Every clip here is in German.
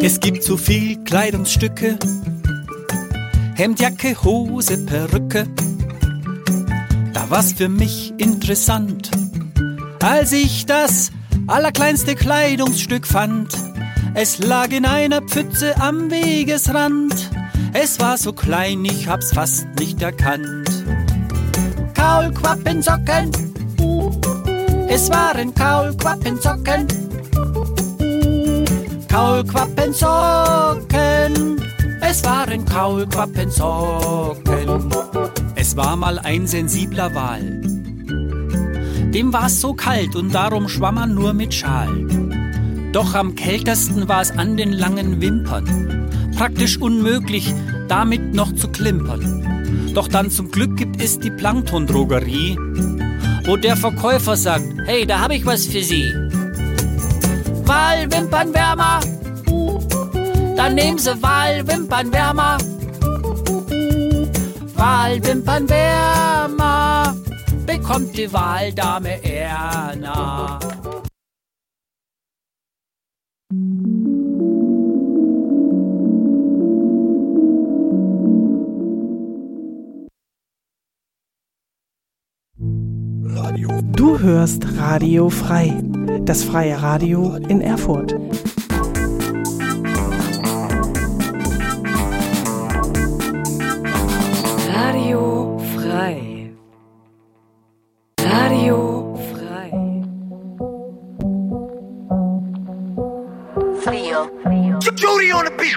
Es gibt so viel Kleidungsstücke, Hemd, Jacke, Hose, Perücke. Da war's für mich interessant, als ich das allerkleinste Kleidungsstück fand. Es lag in einer Pfütze am Wegesrand. Es war so klein, ich hab's fast nicht erkannt. Kaulquappensocken, es waren Kaulquappensocken. Kaulquappensocken, es waren Kaulquappensocken. Es war mal ein sensibler Wal. Dem war's so kalt und darum schwamm er nur mit Schal. Doch am kältesten war's an den langen Wimpern. Praktisch unmöglich, damit noch zu klimpern. Doch dann zum Glück gibt es die Plankton-Drogerie, wo der Verkäufer sagt, hey, da hab ich was für Sie. Walwimpernwärmer, dann nehmen Sie Walwimpernwärmer. Walwimpernwärmer bekommt die Waldame Erna. Du hörst Radio Frei, das freie Radio in Erfurt. Radio Frei. Radio Frei. Judy on the beat.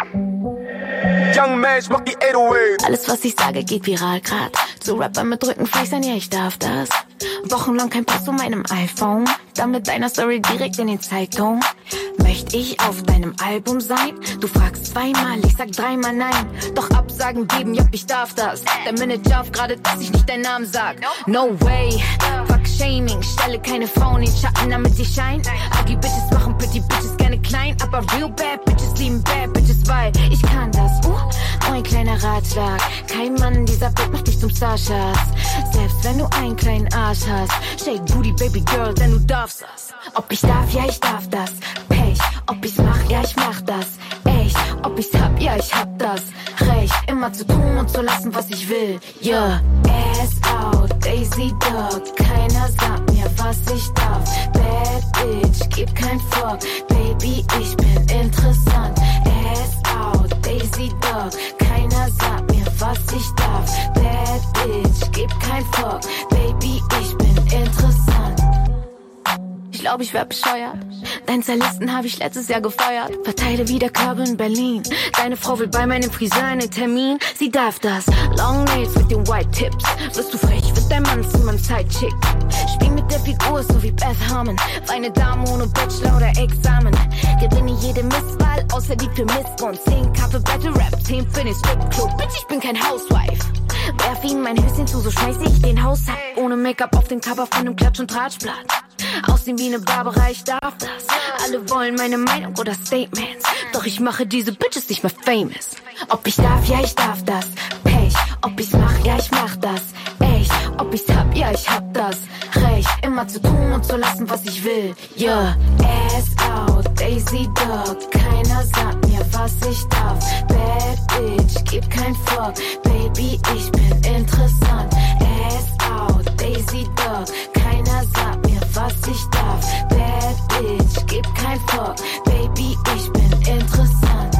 Young Mash macht die 808. Alles, was ich sage, geht viral grad. Zu Rapper mit Rückenfleisch sein, ja, ich darf das. Wochenlang kein Post von meinem iPhone. Dann mit deiner Story direkt in den Zeitung. Möchte ich auf deinem Album sein? Du fragst zweimal, ich sag dreimal nein. Doch Absagen geben, jupp, ich darf das. Der Manager auf gerade, dass ich nicht deinen Namen sag. No way, fuck Shaming. Stelle keine Frauen in Schatten, damit sie scheinen. Ugly Bitches machen Pretty Bitches gerne klein. Aber real bad Bitches lieben bad Bitches, weil ich kann das. Nur ein kleiner Ratschlag. Kein Mann in dieser Welt macht dich zum Starschatz. Selbst wenn du einen kleinen Arsch hast. Shake Booty, Baby Girl, denn du darfst das. Ob ich darf, ja, ich darf das. Pech, ob ich's mach, ja, ich mach das. Echt, ob ich's hab, ja, ich hab das. Recht, immer zu tun und zu lassen, was ich will. Yeah, ass out, Daisy Dog. Keiner sagt mir, was ich darf. Bad Bitch, gib kein Fuck. Baby, ich bin interessant. Ass out, Daisy Dog. Keiner sagt mir, was ich darf. Bad Bitch, gib kein Fuck. Baby, ich bin interessant. Ich glaub, ich werd bescheuert. Deinen Stylisten hab ich letztes Jahr gefeuert. Verteile wie der Körbe in Berlin. Deine Frau will bei meinem Friseur einen Termin. Sie darf das. Long Nails mit den White Tips. Wirst du frech, wird dein Mann zu meinem Sidechick. Spiel mit der Figur, so wie Beth Harmon. Feine Dame ohne Bachelor oder Examen. Gewinne jede Misswahl, außer die für Missgrund. 10 für Battle Rap, 10 für den Stripclub. Bitch, ich bin kein Housewife. Werf ihm mein Höschen zu, so schmeiß ich den Haushalt. Ohne Make-up auf dem Cover von einem Klatsch- und Tratschblatt. Aussehen wie eine Barbara, ich darf das. Alle wollen meine Meinung oder Statements. Doch ich mache diese Bitches nicht mehr famous. Ob ich darf, ja, ich darf das. Pech, ob ich's mach, ja, ich mach das. Echt, ob ich's hab, ja, ich hab das. Recht, immer zu tun und zu lassen, was ich will. Yeah, ass out, Daisy Dog. Keiner sagt mir, was ich darf. Bad Bitch, gib kein Fuck. Baby, ich bin interessant. Ass out, Daisy Dog. Keiner sagt mir, was ich darf. Bad Bitch, gib kein Fuck. Baby, ich bin interessant.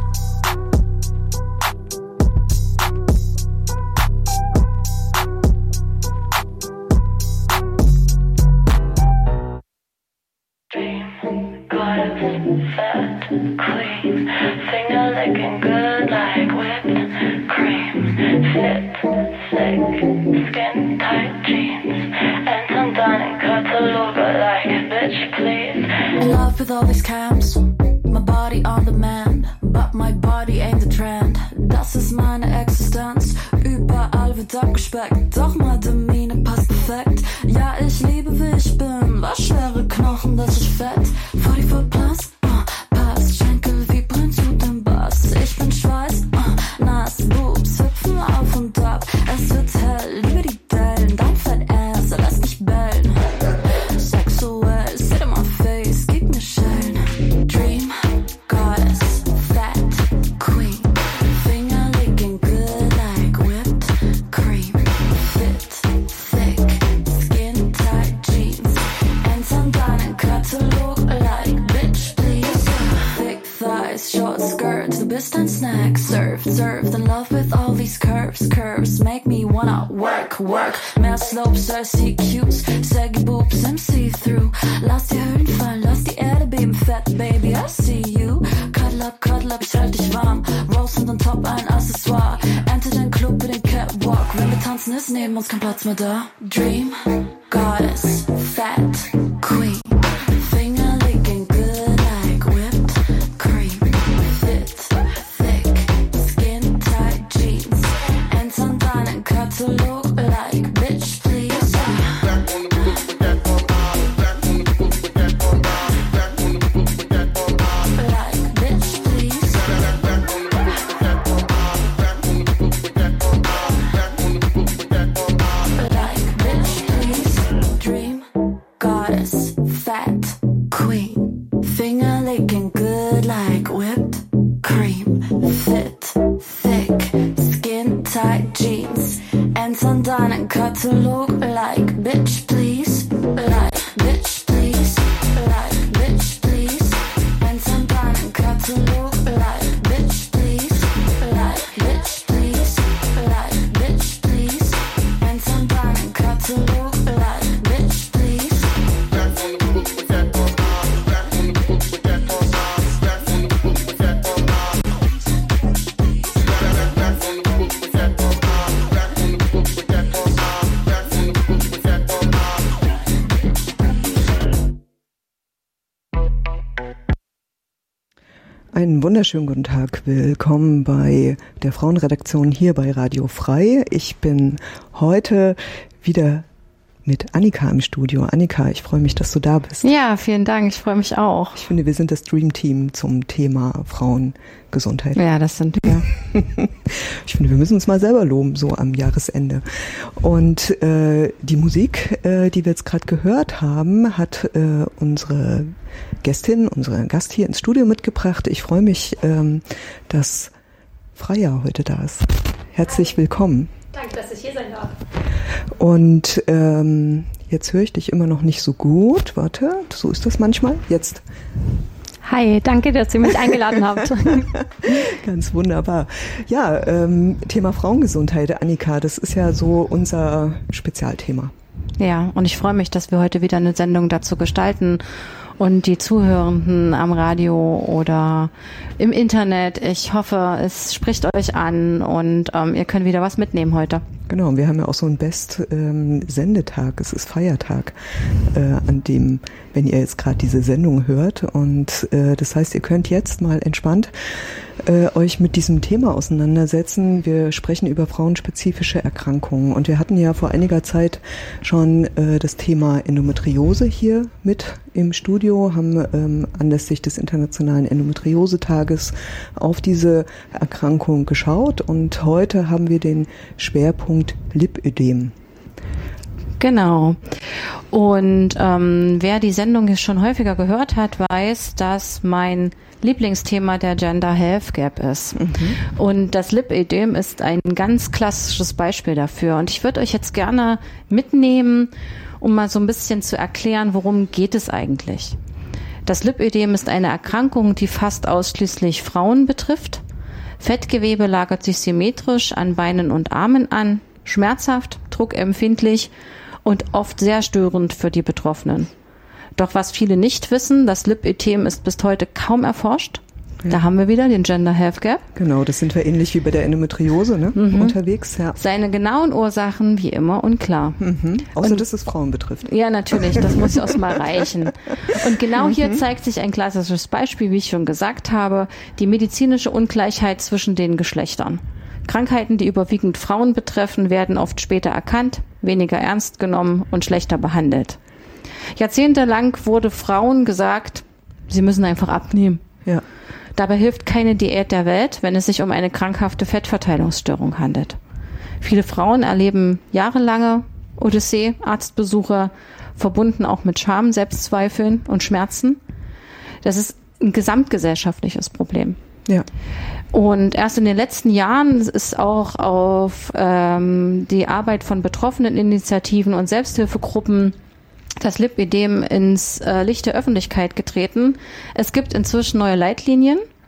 Dream, goddess, fat, clean, finger licking good like whipped cream. Fit, sick, skin tight jeans, and some dining cuts all over like a bitch, please. In love with all these camps, my body on demand, but my body ain't the trend. Das ist meine Existenz, überall wird abgespeckt, doch meine passt perfekt. Ja, ich liebe wie ich bin, was schwere Knochen, das ist fett. 44 plus, passt, Schenkel vibrieren zu dem Bass. Ich bin Schweiß, nass, Boobs hüpfen auf und ab. Es wird hell, liebe die Dellen, dein Fett Ass, lass dich bellen. Sexuell, sit in my face, gib mir Schellen. Dream, Goddess, just a snack. Served in love with all these curves make me wanna work. Mehr Slopes als die Cubes, saggy boobs, I'm see-through. Lass die Höhlen fallen, lass die Erde beben, fat baby, I see you. Cuddle up, ich halt dich warm. Rose und on top ein Accessoire. Enter den Club mit den Catwalk. Wenn wir tanzen, ist neben uns kein Platz mehr da. Dream, Goddess, Fat, Queen. Finger licking good like whipped cream. Fit, thick, skin tight jeans. And undone and cut to look like bitch, please. Fat queen, finger licking good like whipped cream. Fit, thick, skin tight jeans. And undone and cut to look like bitch please. Like bitch please. Like bitch please. And undone and cut to look like bitch please. Like bitch please. Like bitch please. And undone and cut to look like bitch please. Einen wunderschönen guten Tag. Willkommen bei der Frauenredaktion hier bei Radio Frei. Ich bin heute wieder mit Annika im Studio. Annika, ich freue mich, dass du da bist. Ja, vielen Dank. Ich freue mich auch. Ich finde, wir sind das Dream-Team zum Thema Frauengesundheit. Ja, das sind wir. Ich finde, wir müssen uns mal selber loben, so am Jahresende. Und die Musik, die wir jetzt gerade gehört haben, hat unsere Gast hier ins Studio mitgebracht. Ich freue mich, dass Freya heute da ist. Herzlich willkommen. Danke, dass ich hier sein darf. Und jetzt höre ich dich immer noch nicht so gut. Warte, so ist das manchmal. Jetzt. Hi, danke, dass ihr mich eingeladen habt. Ganz wunderbar. Ja, Thema Frauengesundheit, Annika, das ist ja so unser Spezialthema. Ja, und ich freue mich, dass wir heute wieder eine Sendung dazu gestalten. Und die Zuhörenden am Radio oder im Internet, ich hoffe, es spricht euch an und ihr könnt wieder was mitnehmen heute. Genau, wir haben ja auch so einen Sendetag, es ist Feiertag, an dem, wenn ihr jetzt gerade diese Sendung hört. Und das heißt, ihr könnt jetzt mal entspannt euch mit diesem Thema auseinandersetzen. Wir sprechen über frauenspezifische Erkrankungen und wir hatten ja vor einiger Zeit schon das Thema Endometriose hier mit im Studio, haben anlässlich des Internationalen Endometriose-Tages auf diese Erkrankung geschaut und heute haben wir den Schwerpunkt Lipödem. Genau. Und wer die Sendung jetzt schon häufiger gehört hat, weiß, dass mein Lieblingsthema der Gender Health Gap ist. Mhm. Und das Lipödem ist ein ganz klassisches Beispiel dafür. Und ich würde euch jetzt gerne mitnehmen, um mal so ein bisschen zu erklären, worum geht es eigentlich. Das Lipödem ist eine Erkrankung, die fast ausschließlich Frauen betrifft. Fettgewebe lagert sich symmetrisch an Beinen und Armen an, schmerzhaft, druckempfindlich und oft sehr störend für die Betroffenen. Doch was viele nicht wissen, das Lipödem ist bis heute kaum erforscht. Ja. Da haben wir wieder den Gender Health Gap. Genau, das sind wir ähnlich wie bei der Endometriose, ne? Unterwegs. Ja. Seine genauen Ursachen wie immer unklar. Außer dass es Frauen betrifft. Ja, natürlich, das muss ja auch mal reichen. Und genau hier zeigt sich ein klassisches Beispiel, wie ich schon gesagt habe, die medizinische Ungleichheit zwischen den Geschlechtern. Krankheiten, die überwiegend Frauen betreffen, werden oft später erkannt, weniger ernst genommen und schlechter behandelt. Jahrzehntelang wurde Frauen gesagt, sie müssen einfach abnehmen. Ja. Dabei hilft keine Diät der Welt, wenn es sich um eine krankhafte Fettverteilungsstörung handelt. Viele Frauen erleben jahrelange Odyssee, Arztbesuche, verbunden auch mit Scham, Selbstzweifeln und Schmerzen. Das ist ein gesamtgesellschaftliches Problem. Ja. Und erst in den letzten Jahren ist auch auf die Arbeit von betroffenen Initiativen und Selbsthilfegruppen das Lipödem ins Licht der Öffentlichkeit getreten. Es gibt inzwischen neue Leitlinien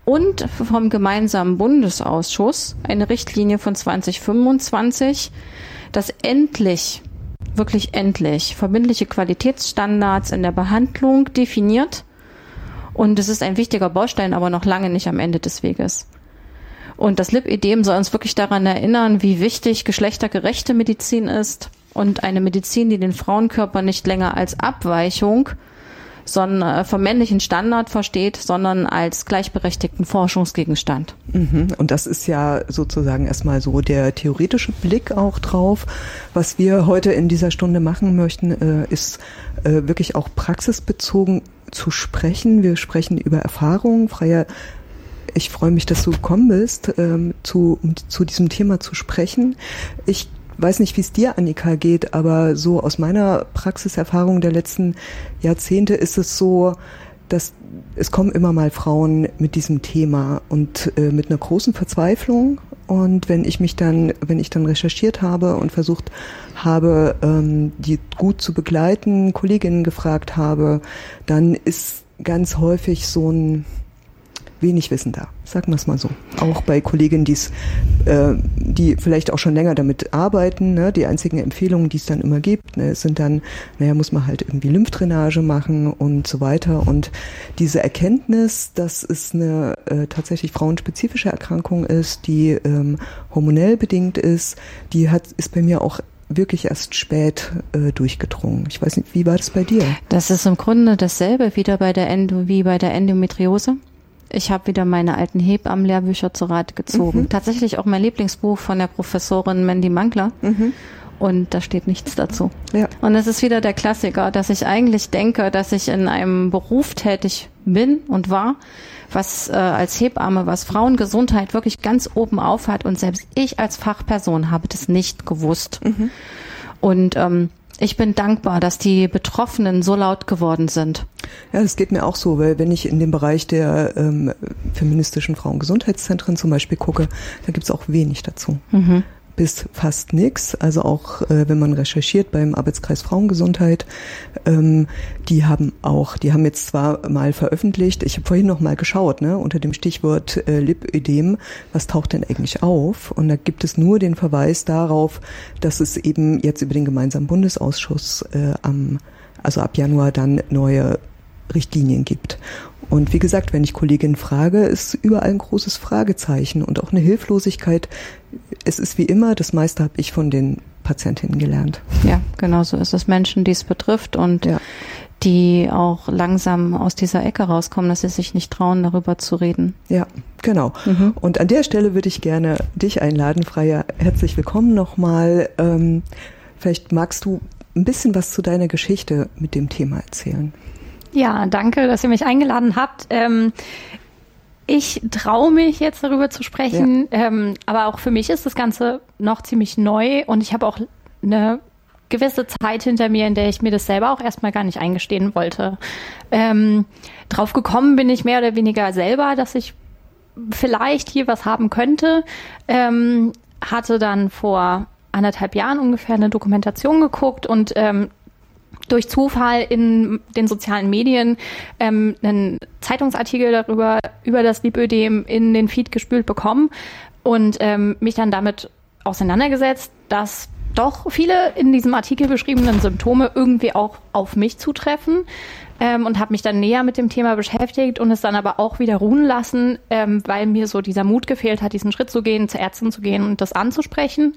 und vom gemeinsamen Bundesausschuss eine Richtlinie von 2025, dass endlich, wirklich endlich, verbindliche Qualitätsstandards in der Behandlung definiert. Und es ist ein wichtiger Baustein, aber noch lange nicht am Ende des Weges. Und das Lipödem soll uns wirklich daran erinnern, wie wichtig geschlechtergerechte Medizin ist und eine Medizin, die den Frauenkörper nicht länger als Abweichung vom männlichen Standard versteht, sondern als gleichberechtigten Forschungsgegenstand. Und das ist ja sozusagen erstmal so der theoretische Blick auch drauf. Was wir heute in dieser Stunde machen möchten, ist wirklich auch praxisbezogen zu sprechen. Wir sprechen über Erfahrungen. Freya, ich freue mich, dass du gekommen bist, zu diesem Thema zu sprechen. Ich weiß nicht, wie es dir, Annika, geht, aber so aus meiner Praxiserfahrung der letzten Jahrzehnte ist es so, dass es kommen immer mal Frauen mit diesem Thema und mit einer großen Verzweiflung. Und wenn ich dann recherchiert habe und versucht habe, die gut zu begleiten, Kolleginnen gefragt habe, dann ist ganz häufig so ein wenig Wissen da, sagen wir es mal so. Auch bei Kolleginnen, die vielleicht auch schon länger damit arbeiten, ne, die einzigen Empfehlungen, die es dann immer gibt, ne, sind dann, muss man halt irgendwie Lymphdrainage machen und so weiter. Und diese Erkenntnis, dass es eine tatsächlich frauenspezifische Erkrankung ist, die hormonell bedingt ist, ist bei mir auch wirklich erst spät durchgedrungen. Ich weiß nicht, wie war das bei dir? Das ist im Grunde dasselbe wie bei der Endometriose. Ich habe wieder meine alten Hebammenlehrbücher zur Rate gezogen. Tatsächlich auch mein Lieblingsbuch von der Professorin Mandy Mangler. Und da steht nichts dazu. Ja. Und es ist wieder der Klassiker, dass ich eigentlich denke, dass ich in einem Beruf tätig bin und war, was als Hebamme, was Frauengesundheit wirklich ganz oben auf hat. Und selbst ich als Fachperson habe das nicht gewusst. Und ich bin dankbar, dass die Betroffenen so laut geworden sind. Ja, das geht mir auch so, weil wenn ich in den Bereich der feministischen Frauengesundheitszentren zum Beispiel gucke, da gibt's auch wenig dazu. Bis fast nichts. Also auch wenn man recherchiert beim Arbeitskreis Frauengesundheit, die haben jetzt zwar mal veröffentlicht, ich habe vorhin noch mal geschaut, ne, unter dem Stichwort Lipödem, was taucht denn eigentlich auf? Und da gibt es nur den Verweis darauf, dass es eben jetzt über den gemeinsamen Bundesausschuss also ab Januar dann neue Richtlinien gibt. Und wie gesagt, wenn ich Kolleginnen frage, ist überall ein großes Fragezeichen und auch eine Hilflosigkeit. Es ist wie immer, das meiste habe ich von den Patientinnen gelernt. Ja, genau so ist es. Menschen, die es betrifft und die auch langsam aus dieser Ecke rauskommen, dass sie sich nicht trauen, darüber zu reden. Ja, genau. Und an der Stelle würde ich gerne dich einladen, Freya. Herzlich willkommen nochmal. Vielleicht magst du ein bisschen was zu deiner Geschichte mit dem Thema erzählen. Ja, danke, dass ihr mich eingeladen habt. Ich traue mich jetzt darüber zu sprechen, aber auch für mich ist das Ganze noch ziemlich neu und ich habe auch eine gewisse Zeit hinter mir, in der ich mir das selber auch erstmal gar nicht eingestehen wollte. Drauf gekommen bin ich mehr oder weniger selber, dass ich vielleicht hier was haben könnte. Hatte dann vor 1,5 Jahren ungefähr eine Dokumentation geguckt und durch Zufall in den sozialen Medien einen Zeitungsartikel über das Lipödem in den Feed gespült bekommen und mich dann damit auseinandergesetzt, dass doch viele in diesem Artikel beschriebenen Symptome irgendwie auch auf mich zutreffen und habe mich dann näher mit dem Thema beschäftigt und es dann aber auch wieder ruhen lassen, weil mir so dieser Mut gefehlt hat, diesen Schritt zu gehen, zur Ärztin zu gehen und das anzusprechen.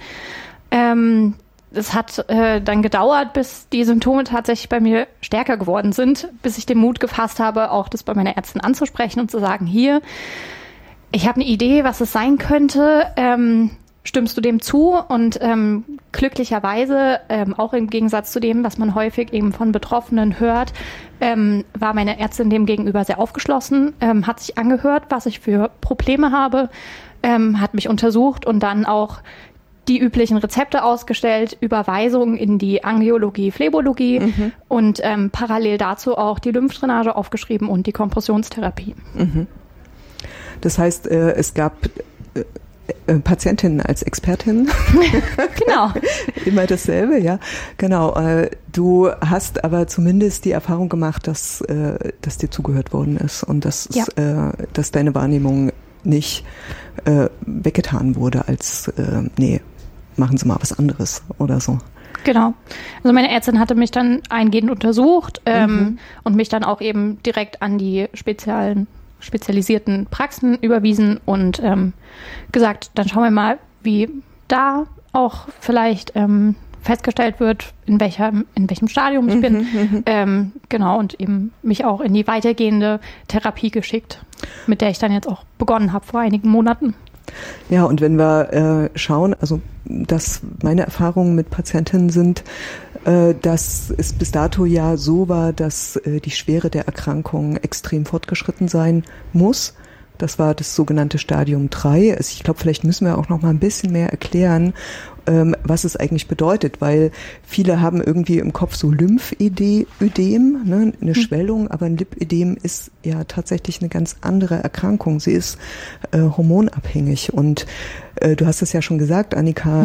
Es hat dann gedauert, bis die Symptome tatsächlich bei mir stärker geworden sind, bis ich den Mut gefasst habe, auch das bei meiner Ärztin anzusprechen und zu sagen, hier, ich habe eine Idee, was es sein könnte, stimmst du dem zu? Und glücklicherweise, auch im Gegensatz zu dem, was man häufig eben von Betroffenen hört, war meine Ärztin dem gegenüber sehr aufgeschlossen, hat sich angehört, was ich für Probleme habe, hat mich untersucht und dann auch die üblichen Rezepte ausgestellt, Überweisungen in die Angiologie, Phlebologie und parallel dazu auch die Lymphdrainage aufgeschrieben und die Kompressionstherapie. Das heißt, es gab Patientin als Expertin. Genau. Immer dasselbe, ja. Genau. Du hast aber zumindest die Erfahrung gemacht, dass dir zugehört worden ist und dass deine Wahrnehmung nicht weggetan wurde als nee, machen Sie mal was anderes oder so. Genau. Also meine Ärztin hatte mich dann eingehend untersucht und mich dann auch eben direkt an die spezialisierten Praxen überwiesen und gesagt, dann schauen wir mal, wie da auch vielleicht festgestellt wird, in welchem Stadium ich bin. Genau, und eben mich auch in die weitergehende Therapie geschickt, mit der ich dann jetzt auch begonnen habe vor einigen Monaten. Ja, und wenn wir schauen, also dass meine Erfahrungen mit Patientinnen sind, dass es bis dato ja so war, dass die Schwere der Erkrankung extrem fortgeschritten sein muss. Das war das sogenannte Stadium 3. Also ich glaube, vielleicht müssen wir auch noch mal ein bisschen mehr erklären, was es eigentlich bedeutet, weil viele haben irgendwie im Kopf so Lymphödem, ne, eine Schwellung, aber ein Lipödem ist ja tatsächlich eine ganz andere Erkrankung. Sie ist hormonabhängig und du hast es ja schon gesagt, Annika,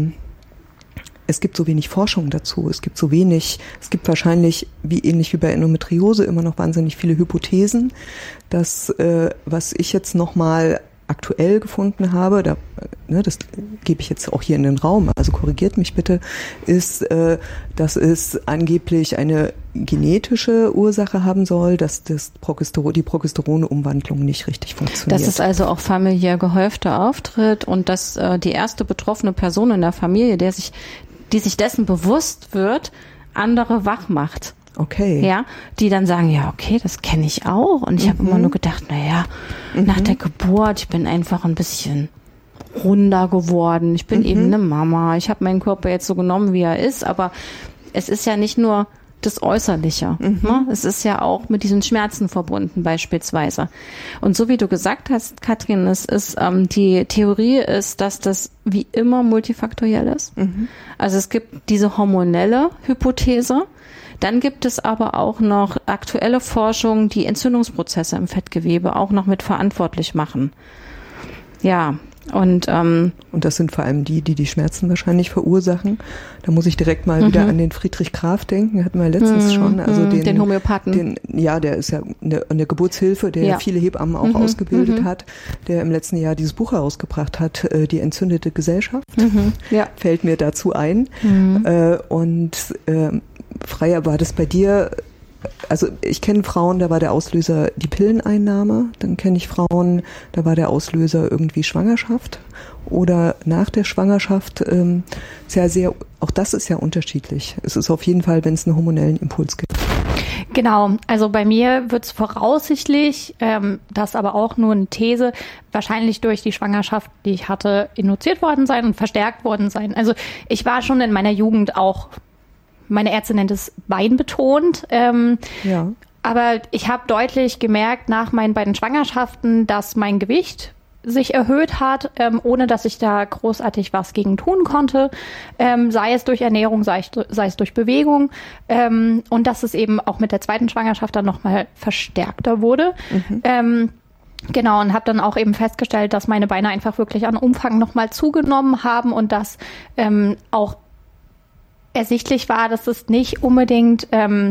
es gibt so wenig Forschung dazu, es gibt wahrscheinlich, ähnlich wie bei Endometriose, immer noch wahnsinnig viele Hypothesen. Das, was ich jetzt nochmal aktuell gefunden habe, das gebe ich jetzt auch hier in den Raum, also korrigiert mich bitte, ist, dass es angeblich eine genetische Ursache haben soll, dass die Progesteronumwandlung nicht richtig funktioniert. Dass es also auch familiär gehäufter auftritt und dass die erste betroffene Person in der Familie, die sich dessen bewusst wird, andere wach macht. Okay. Ja, die dann sagen, ja, okay, das kenne ich auch. Und ich habe immer nur gedacht, nach der Geburt, ich bin einfach ein bisschen runder geworden. Ich bin eben eine Mama. Ich habe meinen Körper jetzt so genommen, wie er ist. Aber es ist ja nicht nur das Äußerliche. Ne? Es ist ja auch mit diesen Schmerzen verbunden beispielsweise. Und so wie du gesagt hast, Katrin, die Theorie ist, dass das wie immer multifaktoriell ist. Also es gibt diese hormonelle Hypothese. Dann gibt es aber auch noch aktuelle Forschung, die Entzündungsprozesse im Fettgewebe auch noch mit verantwortlich machen. Ja, und das sind vor allem die Schmerzen wahrscheinlich verursachen. Da muss ich direkt mal wieder an den Friedrich Graf denken, hatten wir letztens schon. Also den Homöopathen. Der ist ja eine Geburtshilfe, der viele Hebammen auch ausgebildet hat, der im letzten Jahr dieses Buch herausgebracht hat, Die entzündete Gesellschaft. Fällt mir dazu ein. Freya, war das bei dir, also ich kenne Frauen, da war der Auslöser die Pilleneinnahme, dann kenne ich Frauen, da war der Auslöser irgendwie Schwangerschaft oder nach der Schwangerschaft, auch das ist ja unterschiedlich. Es ist auf jeden Fall, wenn es einen hormonellen Impuls gibt. Genau, also bei mir wird es voraussichtlich, das aber auch nur eine These, wahrscheinlich durch die Schwangerschaft, die ich hatte, induziert worden sein und verstärkt worden sein. Also ich war schon in meiner Jugend auch, meine Ärztin nennt es beinbetont. Aber ich habe deutlich gemerkt nach meinen beiden Schwangerschaften, dass mein Gewicht sich erhöht hat, ohne dass ich da großartig was gegen tun konnte, sei es durch Ernährung, sei es durch Bewegung, und dass es eben auch mit der zweiten Schwangerschaft dann nochmal verstärkter wurde. Genau, und habe dann auch eben festgestellt, dass meine Beine einfach wirklich an Umfang nochmal zugenommen haben und dass auch ersichtlich war, dass es nicht unbedingt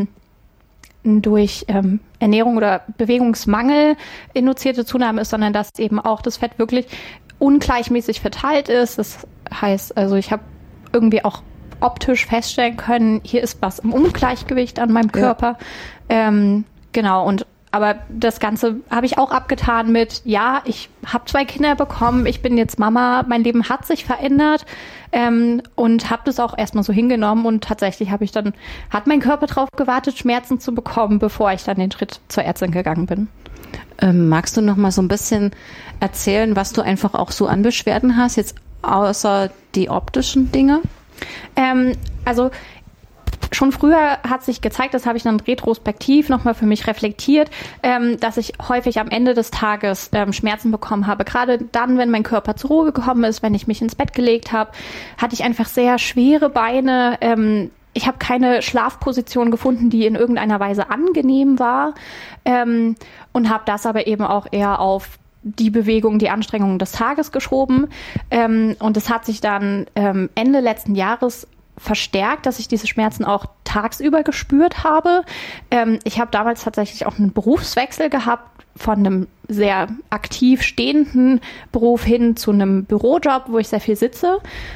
durch Ernährung oder Bewegungsmangel induzierte Zunahme ist, sondern dass eben auch das Fett wirklich ungleichmäßig verteilt ist. Das heißt, also ich habe irgendwie auch optisch feststellen können, hier ist was im Ungleichgewicht an meinem Körper. Genau, aber das Ganze habe ich auch abgetan mit, ja, ich habe 2 Kinder bekommen, ich bin jetzt Mama, mein Leben hat sich verändert und habe das auch erstmal so hingenommen und tatsächlich hat mein Körper drauf gewartet, Schmerzen zu bekommen, bevor ich dann den Schritt zur Ärztin gegangen bin. Magst du noch mal so ein bisschen erzählen, was du einfach auch so an Beschwerden hast, jetzt außer die optischen Dinge? Also schon früher hat sich gezeigt, das habe ich dann retrospektiv nochmal für mich reflektiert, dass ich häufig am Ende des Tages Schmerzen bekommen habe. Gerade dann, wenn mein Körper zur Ruhe gekommen ist, wenn ich mich ins Bett gelegt habe, hatte ich einfach sehr schwere Beine. Ich habe keine Schlafposition gefunden, die in irgendeiner Weise angenehm war, und habe das aber eben auch eher auf die Bewegung, die Anstrengungen des Tages geschoben. Und es hat sich dann Ende letzten Jahres verstärkt, dass ich diese Schmerzen auch tagsüber gespürt habe. Ich habe damals tatsächlich auch einen Berufswechsel gehabt, von einem sehr aktiv stehenden Beruf hin zu einem Bürojob, wo ich sehr viel sitze,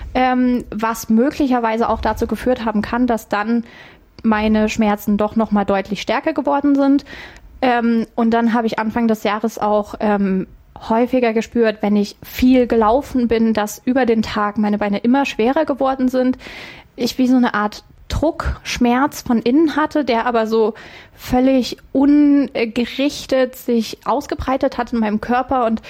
was möglicherweise auch dazu geführt haben kann, dass dann meine Schmerzen doch nochmal deutlich stärker geworden sind. Und dann habe ich Anfang des Jahres auch häufiger gespürt, wenn ich viel gelaufen bin, dass über den Tag meine Beine immer schwerer geworden sind. Ich wie so eine Art Druckschmerz von innen hatte, der aber so völlig ungerichtet sich ausgebreitet hat in meinem Körper und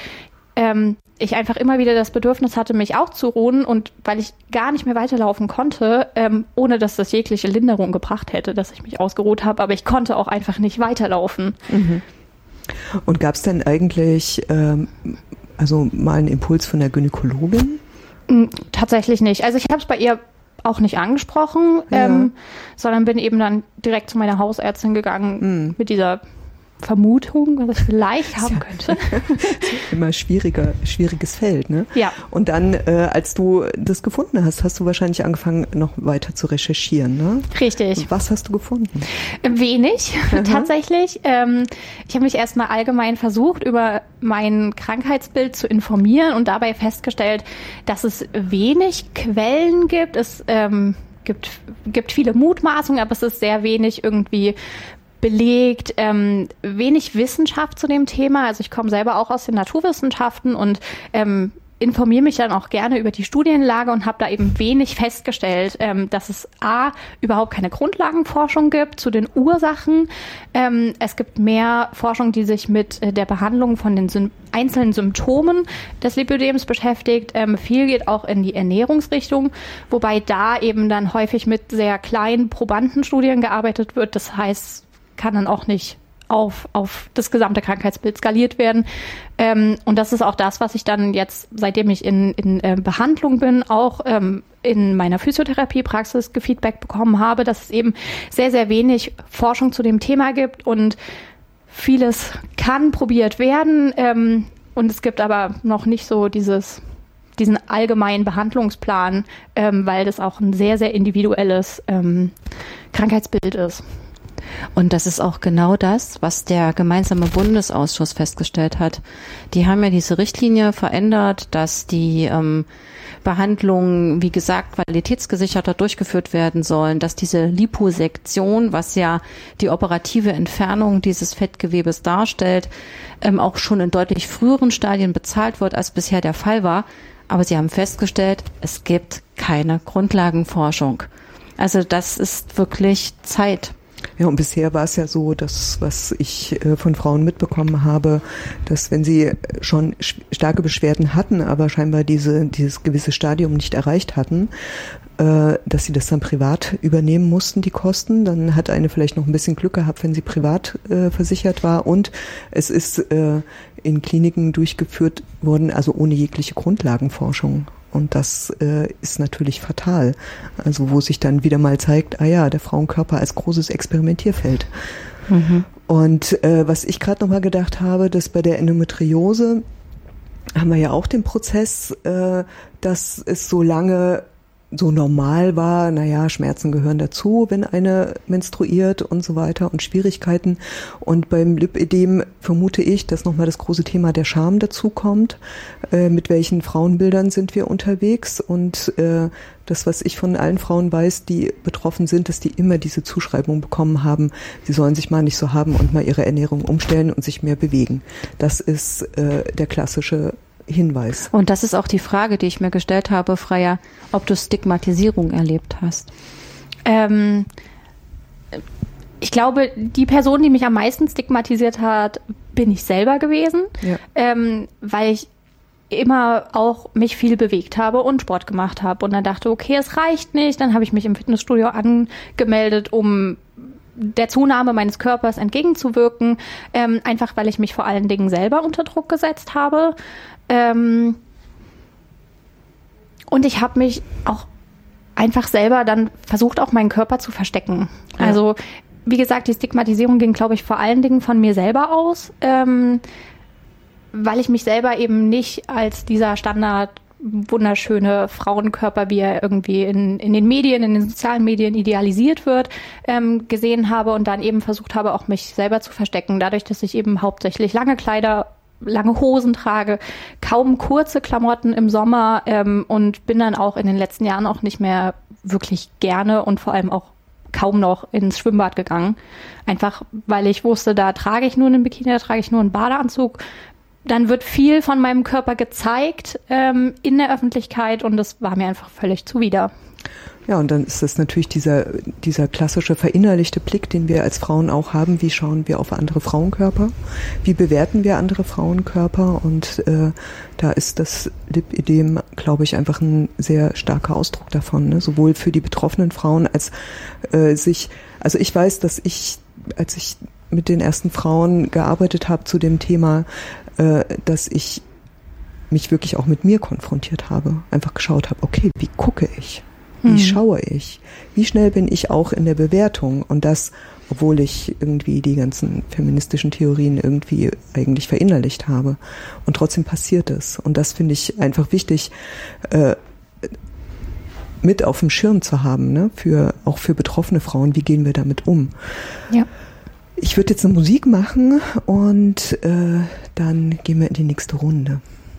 ich einfach immer wieder das Bedürfnis hatte, mich auch zu ruhen und weil ich gar nicht mehr weiterlaufen konnte, ohne dass das jegliche Linderung gebracht hätte, dass ich mich ausgeruht habe, aber ich konnte auch einfach nicht weiterlaufen. Mhm. Und gab es denn eigentlich also mal einen Impuls von der Gynäkologin? Tatsächlich nicht. Also ich habe es bei ihr auch nicht angesprochen, sondern bin eben dann direkt zu meiner Hausärztin gegangen mit dieser Vermutung, was ich vielleicht haben könnte. Immer schwieriges Feld, ne? Ja. Und dann, als du das gefunden hast, hast du wahrscheinlich angefangen, noch weiter zu recherchieren, ne? Richtig. Was hast du gefunden? Wenig, tatsächlich. Ich habe mich erstmal allgemein versucht, über mein Krankheitsbild zu informieren und dabei festgestellt, dass es wenig Quellen gibt. Es gibt viele Mutmaßungen, aber es ist sehr wenig irgendwie belegt, wenig Wissenschaft zu dem Thema. Also ich komme selber auch aus den Naturwissenschaften und informiere mich dann auch gerne über die Studienlage und habe da eben wenig festgestellt, dass es überhaupt keine Grundlagenforschung gibt zu den Ursachen. Es gibt mehr Forschung, die sich mit der Behandlung von den einzelnen Symptomen des Lipödems beschäftigt. Viel geht auch in die Ernährungsrichtung, wobei da eben dann häufig mit sehr kleinen Probandenstudien gearbeitet wird. Das heißt, kann dann auch nicht auf das gesamte Krankheitsbild skaliert werden. Und das ist auch das, was ich dann jetzt, seitdem ich in Behandlung bin, auch in meiner Physiotherapiepraxis gefeedback bekommen habe, dass es eben sehr, sehr wenig Forschung zu dem Thema gibt und vieles kann probiert werden. Und es gibt aber noch nicht so diesen allgemeinen Behandlungsplan, weil das auch ein sehr, sehr individuelles Krankheitsbild ist. Und das ist auch genau das, was der gemeinsame Bundesausschuss festgestellt hat. Die haben ja diese Richtlinie verändert, dass die Behandlungen, wie gesagt, qualitätsgesicherter durchgeführt werden sollen, dass diese Liposektion, was ja die operative Entfernung dieses Fettgewebes darstellt, auch schon in deutlich früheren Stadien bezahlt wird, als bisher der Fall war. Aber sie haben festgestellt, es gibt keine Grundlagenforschung. Also das ist wirklich Zeit. Ja, und bisher war es ja so, dass, was ich von Frauen mitbekommen habe, dass wenn sie schon starke Beschwerden hatten, aber scheinbar dieses gewisse Stadium nicht erreicht hatten, dass sie das dann privat übernehmen mussten, die Kosten. Dann hat eine vielleicht noch ein bisschen Glück gehabt, wenn sie privat versichert war. Und es ist in Kliniken durchgeführt worden, also ohne jegliche Grundlagenforschung. Und das ist natürlich fatal. Also wo sich dann wieder mal zeigt, der Frauenkörper als großes Experimentierfeld. Mhm. Und was ich gerade nochmal gedacht habe, dass bei der Endometriose haben wir ja auch den Prozess, dass es so lange so normal war, Schmerzen gehören dazu, wenn eine menstruiert und so weiter und Schwierigkeiten. Und beim Lipödem vermute ich, dass nochmal das große Thema der Scham dazu kommt. Mit welchen Frauenbildern sind wir unterwegs? Und das, was ich von allen Frauen weiß, die betroffen sind, dass die immer diese Zuschreibung bekommen haben, sie sollen sich mal nicht so haben und mal ihre Ernährung umstellen und sich mehr bewegen. Das ist der klassische Hinweis. Und das ist auch die Frage, die ich mir gestellt habe, Freya, ob du Stigmatisierung erlebt hast. Ich glaube, die Person, die mich am meisten stigmatisiert hat, bin ich selber gewesen, weil ich immer auch mich viel bewegt habe und Sport gemacht habe und dann dachte, okay, es reicht nicht. Dann habe ich mich im Fitnessstudio angemeldet, um der Zunahme meines Körpers entgegenzuwirken, einfach weil ich mich vor allen Dingen selber unter Druck gesetzt habe. Und ich habe mich auch einfach selber dann versucht, auch meinen Körper zu verstecken. Ja. Also, wie gesagt, die Stigmatisierung ging, glaube ich, vor allen Dingen von mir selber aus. weil ich mich selber eben nicht als dieser Standard wunderschöne Frauenkörper, wie er irgendwie in den Medien, in den sozialen Medien idealisiert wird, gesehen habe und dann eben versucht habe, auch mich selber zu verstecken. Dadurch, dass ich eben hauptsächlich lange Kleider, lange Hosen trage, kaum kurze Klamotten im Sommer und bin dann auch in den letzten Jahren auch nicht mehr wirklich gerne und vor allem auch kaum noch ins Schwimmbad gegangen. Einfach, weil ich wusste, da trage ich nur einen Bikini, da trage ich nur einen Badeanzug. Dann wird viel von meinem Körper gezeigt in der Öffentlichkeit und das war mir einfach völlig zuwider. Ja, und dann ist das natürlich dieser klassische verinnerlichte Blick, den wir als Frauen auch haben. Wie schauen wir auf andere Frauenkörper? Wie bewerten wir andere Frauenkörper? Und da ist das Lipödem, glaube ich, einfach ein sehr starker Ausdruck davon, ne? Sowohl für die betroffenen Frauen als also ich weiß, dass als ich mit den ersten Frauen gearbeitet habe zu dem Thema, dass ich mich wirklich auch mit mir konfrontiert habe. Einfach geschaut habe, okay, wie gucke ich? Wie schaue ich? Wie schnell bin ich auch in der Bewertung? Und das, obwohl ich irgendwie die ganzen feministischen Theorien irgendwie eigentlich verinnerlicht habe. Und trotzdem passiert es. Und das finde ich einfach wichtig, mit auf dem Schirm zu haben, ne? Auch für betroffene Frauen. Wie gehen wir damit um? Ja. Ich würde jetzt eine Musik machen und dann gehen wir in die nächste Runde.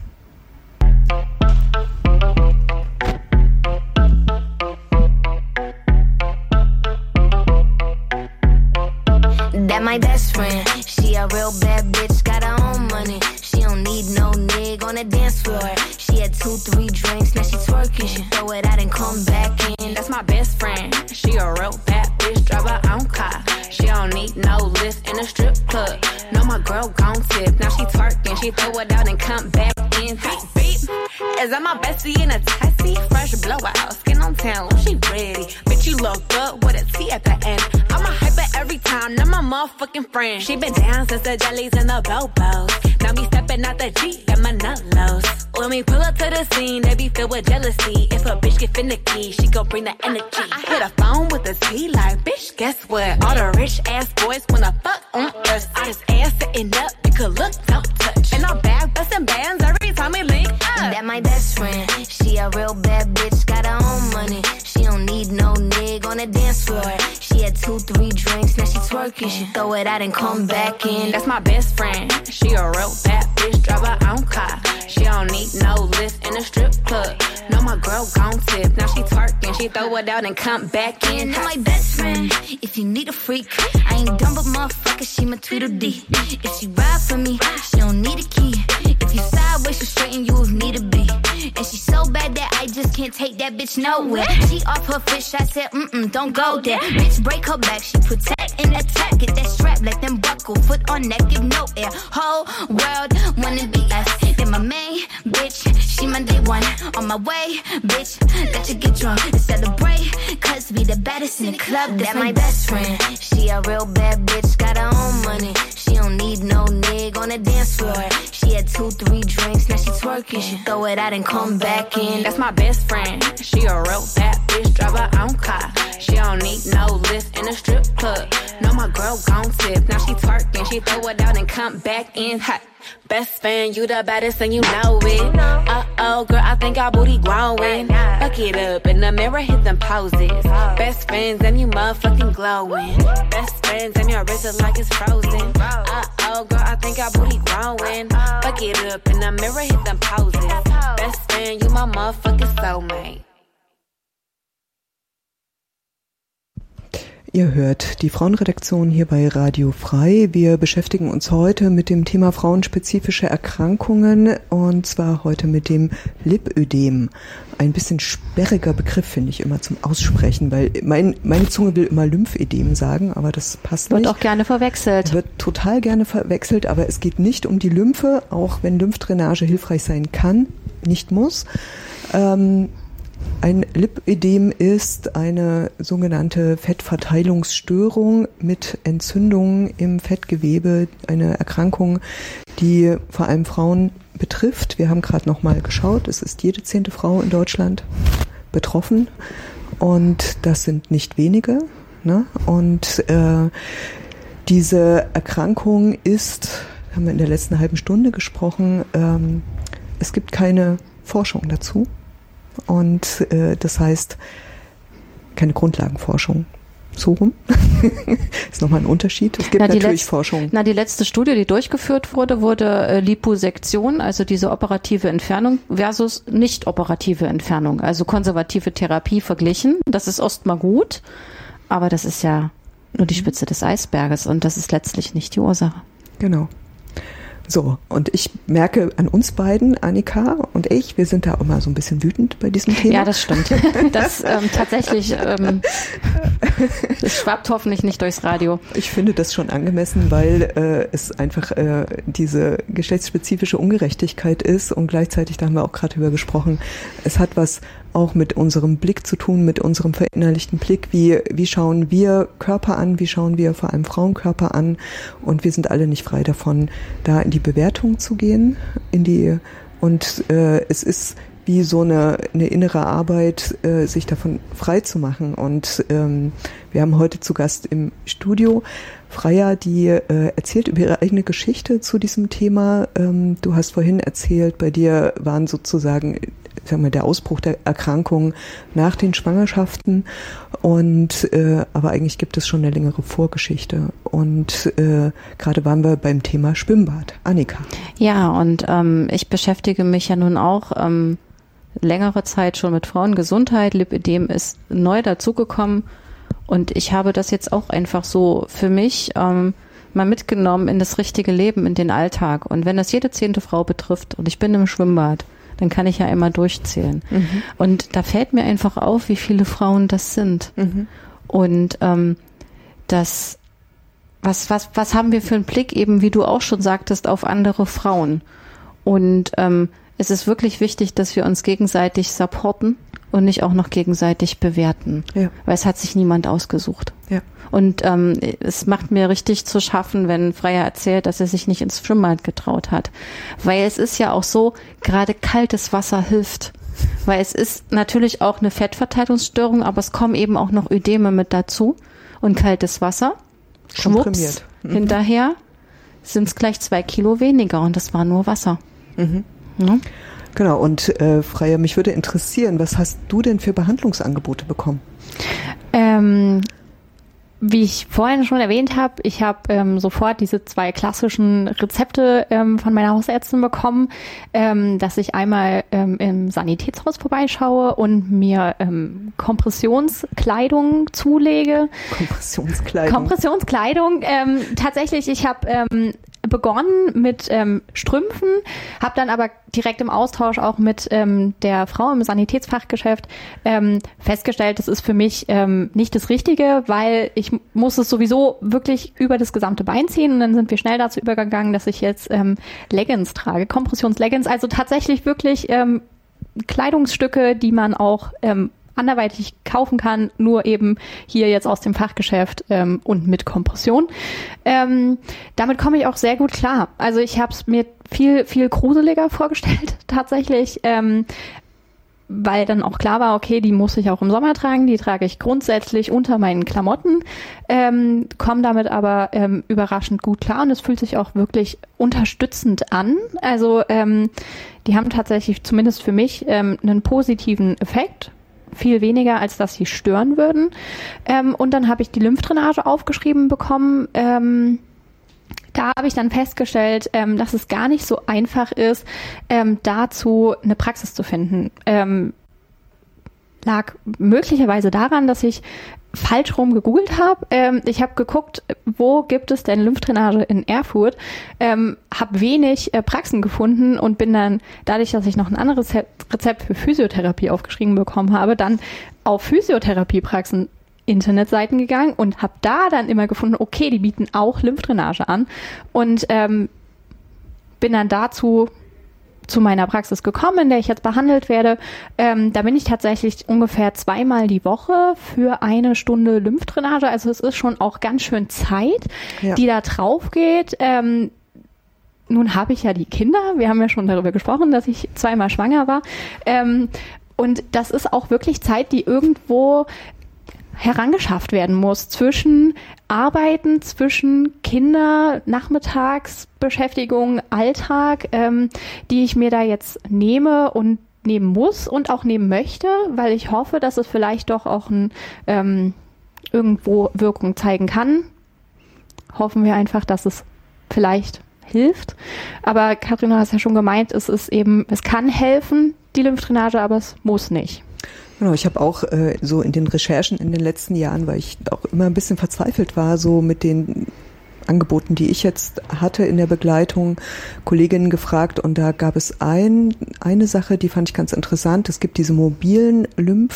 That my best friend, she a real bad bitch, got her own money. She don't need no nigga on the dance floor. She had 2-3 drinks, now she twerking. She throw it out and come back in. That's my best friend, she a real bad bitch, drive her own car. She don't need no lift in a strip club. No, my girl gon' tip, now she twerking. She throw it out and come back in. Beep, beep. Is that my bestie in a taxi? Fresh blowout, skin on town, she ready. Bitch, you look good with a T at the end. I'm a hyper every time, now my motherfucking friend. She been down since the jellies and the bobos. Now me stepping out the Jeep and my nut lows. When we pull up to the scene, they be filled with jealousy. If a bitch get finicky, she gon' bring the energy. I hit a phone with a T like, bitch, guess what? All the rich ass boys wanna fuck on us. I just ass sitting up, you could look, don't touch. And I'm back bustin' bands every time we link up. That my best friend, she a real bad bitch, got her own money. She don't need no nigga on the dance floor. She had 2-3 drinks, now she twerking. She throw it out and come back in. That's my best friend, she a real bad bitch, drive her own car. She don't need no lift in a strip club. No, my girl gon' tip, now she twerking. She throw it out and come back in. That my best friend, if you need a freak, I ain't dumb but motherfucker, she my Tweedledee. If she ride for me, she don't need a key. If you sideways, she straighten you if need to be. And she so bad that I just can't take that bitch nowhere. She off her fish, I said, don't go there. Bitch, break her back, she protect and attack. Get that strap, let them buckle, foot on neck, give no air. Whole world wanna be us. Then my main bitch, she my day one. On my way, bitch, let you get drunk and celebrate. Cause we the baddest in the club, that's my best friend. She a real bad bitch, got her own money. She don't need no nigga on the dance floor. She had 2-3 drinks, now she twerking. She throw it out and come back in. That's my best friend, she a real bad bitch, drive her own car. She don't need no lift in a strip club. No, my girl gon' tip, now she twerking. She throw it out and come back in hot. Best friend, you the baddest and you know it. Uh-oh, girl, I think our booty growing. Fuck it up in the mirror, hit them poses. Best friends and you motherfucking glowing. Best friends and your wrist is like it's frozen. Uh-oh, girl, I think our booty growing. Fuck it up in the mirror, hit them poses. Best friend, you my motherfucking soulmate. Ihr hört die Frauenredaktion hier bei Radio Frei. Wir beschäftigen uns heute mit dem Thema frauenspezifische Erkrankungen und zwar heute mit dem Lipödem. Ein bisschen sperriger Begriff, finde ich immer zum Aussprechen, weil meine Zunge will immer Lymphödem sagen, aber das passt nicht. Wird auch gerne verwechselt. Wird total gerne verwechselt, aber es geht nicht um die Lymphe, auch wenn Lymphdrainage hilfreich sein kann, nicht muss. Ein Lipödem ist eine sogenannte Fettverteilungsstörung mit Entzündungen im Fettgewebe, eine Erkrankung, die vor allem Frauen betrifft. Wir haben gerade noch mal geschaut, es ist jede 10. Frau in Deutschland betroffen und das sind nicht wenige, ne? Und diese Erkrankung ist haben wir in der letzten halben Stunde gesprochen, es gibt keine Forschung dazu. Und das heißt, keine Grundlagenforschung. So rum. Ist nochmal ein Unterschied. Es gibt natürlich Forschung. Die letzte Studie, die durchgeführt wurde Liposektion, also diese operative Entfernung versus nicht operative Entfernung, also konservative Therapie verglichen. Das ist erstmal gut, aber das ist ja nur die Spitze des Eisberges und das ist letztlich nicht die Ursache. Genau. So, und ich merke an uns beiden, Annika und ich, wir sind da immer so ein bisschen wütend bei diesem Thema. Ja, das stimmt. Das tatsächlich, das schwappt hoffentlich nicht durchs Radio. Ich finde das schon angemessen, weil es einfach diese geschlechtsspezifische Ungerechtigkeit ist und gleichzeitig, da haben wir auch gerade drüber gesprochen, es hat was auch mit unserem Blick zu tun, mit unserem verinnerlichten Blick, wie schauen wir Körper an, wie schauen wir vor allem Frauenkörper an, und wir sind alle nicht frei davon, da in die Bewertung zu gehen, es ist wie so eine innere Arbeit, sich davon frei zu machen. Und wir haben heute zu Gast im Studio Freya, die erzählt über ihre eigene Geschichte zu diesem Thema. Du hast vorhin erzählt, bei dir waren sozusagen, sagen wir, der Ausbruch der Erkrankung nach den Schwangerschaften, und aber eigentlich gibt es schon eine längere Vorgeschichte. Und gerade waren wir beim Thema Schwimmbad. Annika. Ja, und ich beschäftige mich ja nun auch längere Zeit schon mit Frauengesundheit. Lipödem ist neu dazugekommen und ich habe das jetzt auch einfach so für mich mal mitgenommen in das richtige Leben, in den Alltag. Und wenn das jede 10. Frau betrifft und ich bin im Schwimmbad, dann kann ich ja immer durchzählen. Mhm. Und da fällt mir einfach auf, wie viele Frauen das sind. Mhm. Und was haben wir für einen Blick, eben wie du auch schon sagtest, auf andere Frauen. Und es ist wirklich wichtig, dass wir uns gegenseitig supporten und nicht auch noch gegenseitig bewerten. Ja. Weil es hat sich niemand ausgesucht. Ja. Und es macht mir richtig zu schaffen, wenn Freya erzählt, dass er sich nicht ins Schwimmbad getraut hat. Weil es ist ja auch so, gerade kaltes Wasser hilft. Weil es ist natürlich auch eine Fettverteilungsstörung, aber es kommen eben auch noch Ödeme mit dazu. Und kaltes Wasser, schwupps, hinterher sind es gleich 2 Kilo weniger und das war nur Wasser. Mhm. Ja. Genau, und Freya, mich würde interessieren, was hast du denn für Behandlungsangebote bekommen? Wie ich vorhin schon erwähnt habe, ich habe sofort diese 2 klassischen Rezepte von meiner Hausärztin bekommen, dass ich einmal im Sanitätshaus vorbeischaue und mir Kompressionskleidung zulege. Kompressionskleidung. Tatsächlich, ich habe begonnen mit Strümpfen, habe dann aber direkt im Austausch auch mit der Frau im Sanitätsfachgeschäft festgestellt, das ist für mich nicht das Richtige, weil ich muss es sowieso wirklich über das gesamte Bein ziehen, und dann sind wir schnell dazu übergegangen, dass ich jetzt Leggings trage, Kompressionsleggings, also tatsächlich wirklich Kleidungsstücke, die man auch anderweitig kaufen kann, nur eben hier jetzt aus dem Fachgeschäft und mit Kompression. Damit komme ich auch sehr gut klar. Also ich habe es mir viel, viel gruseliger vorgestellt tatsächlich, weil dann auch klar war, okay, die muss ich auch im Sommer tragen, die trage ich grundsätzlich unter meinen Klamotten, komme damit aber überraschend gut klar, und es fühlt sich auch wirklich unterstützend an. Also die haben tatsächlich zumindest für mich einen positiven Effekt. Viel weniger, als dass sie stören würden. Und dann habe ich die Lymphdrainage aufgeschrieben bekommen. Da habe ich dann festgestellt, dass es gar nicht so einfach ist, dazu eine Praxis zu finden. Lag möglicherweise daran, dass ich falsch rum gegoogelt habe. Ich habe geguckt, wo gibt es denn Lymphdrainage in Erfurt, habe wenig Praxen gefunden und bin dann, dadurch, dass ich noch ein anderes Rezept für Physiotherapie aufgeschrieben bekommen habe, dann auf Physiotherapiepraxen Internetseiten gegangen und habe da dann immer gefunden, okay, die bieten auch Lymphdrainage an, und bin dann dazu zu meiner Praxis gekommen, in der ich jetzt behandelt werde. Da bin ich tatsächlich ungefähr 2-mal die Woche für 1 Stunde Lymphdrainage. Also es ist schon auch ganz schön Zeit, die da drauf geht. Nun habe ich ja die Kinder. Wir haben ja schon darüber gesprochen, dass ich 2-mal schwanger war. Und das ist auch wirklich Zeit, die irgendwo herangeschafft werden muss zwischen Arbeiten, zwischen Kinder, Nachmittagsbeschäftigung, Alltag, die ich mir da jetzt nehme und nehmen muss und auch nehmen möchte, weil ich hoffe, dass es vielleicht doch auch irgendwo Wirkung zeigen kann. Hoffen wir einfach, dass es vielleicht hilft. Aber Katrin, du hast ja schon gemeint, es kann helfen, die Lymphdrainage, aber es muss nicht. Genau, ich habe auch so in den Recherchen in den letzten Jahren, weil ich auch immer ein bisschen verzweifelt war, so mit den Angeboten, die ich jetzt hatte in der Begleitung, Kolleginnen gefragt, und da gab es eine Sache, die fand ich ganz interessant. Es gibt diese mobilen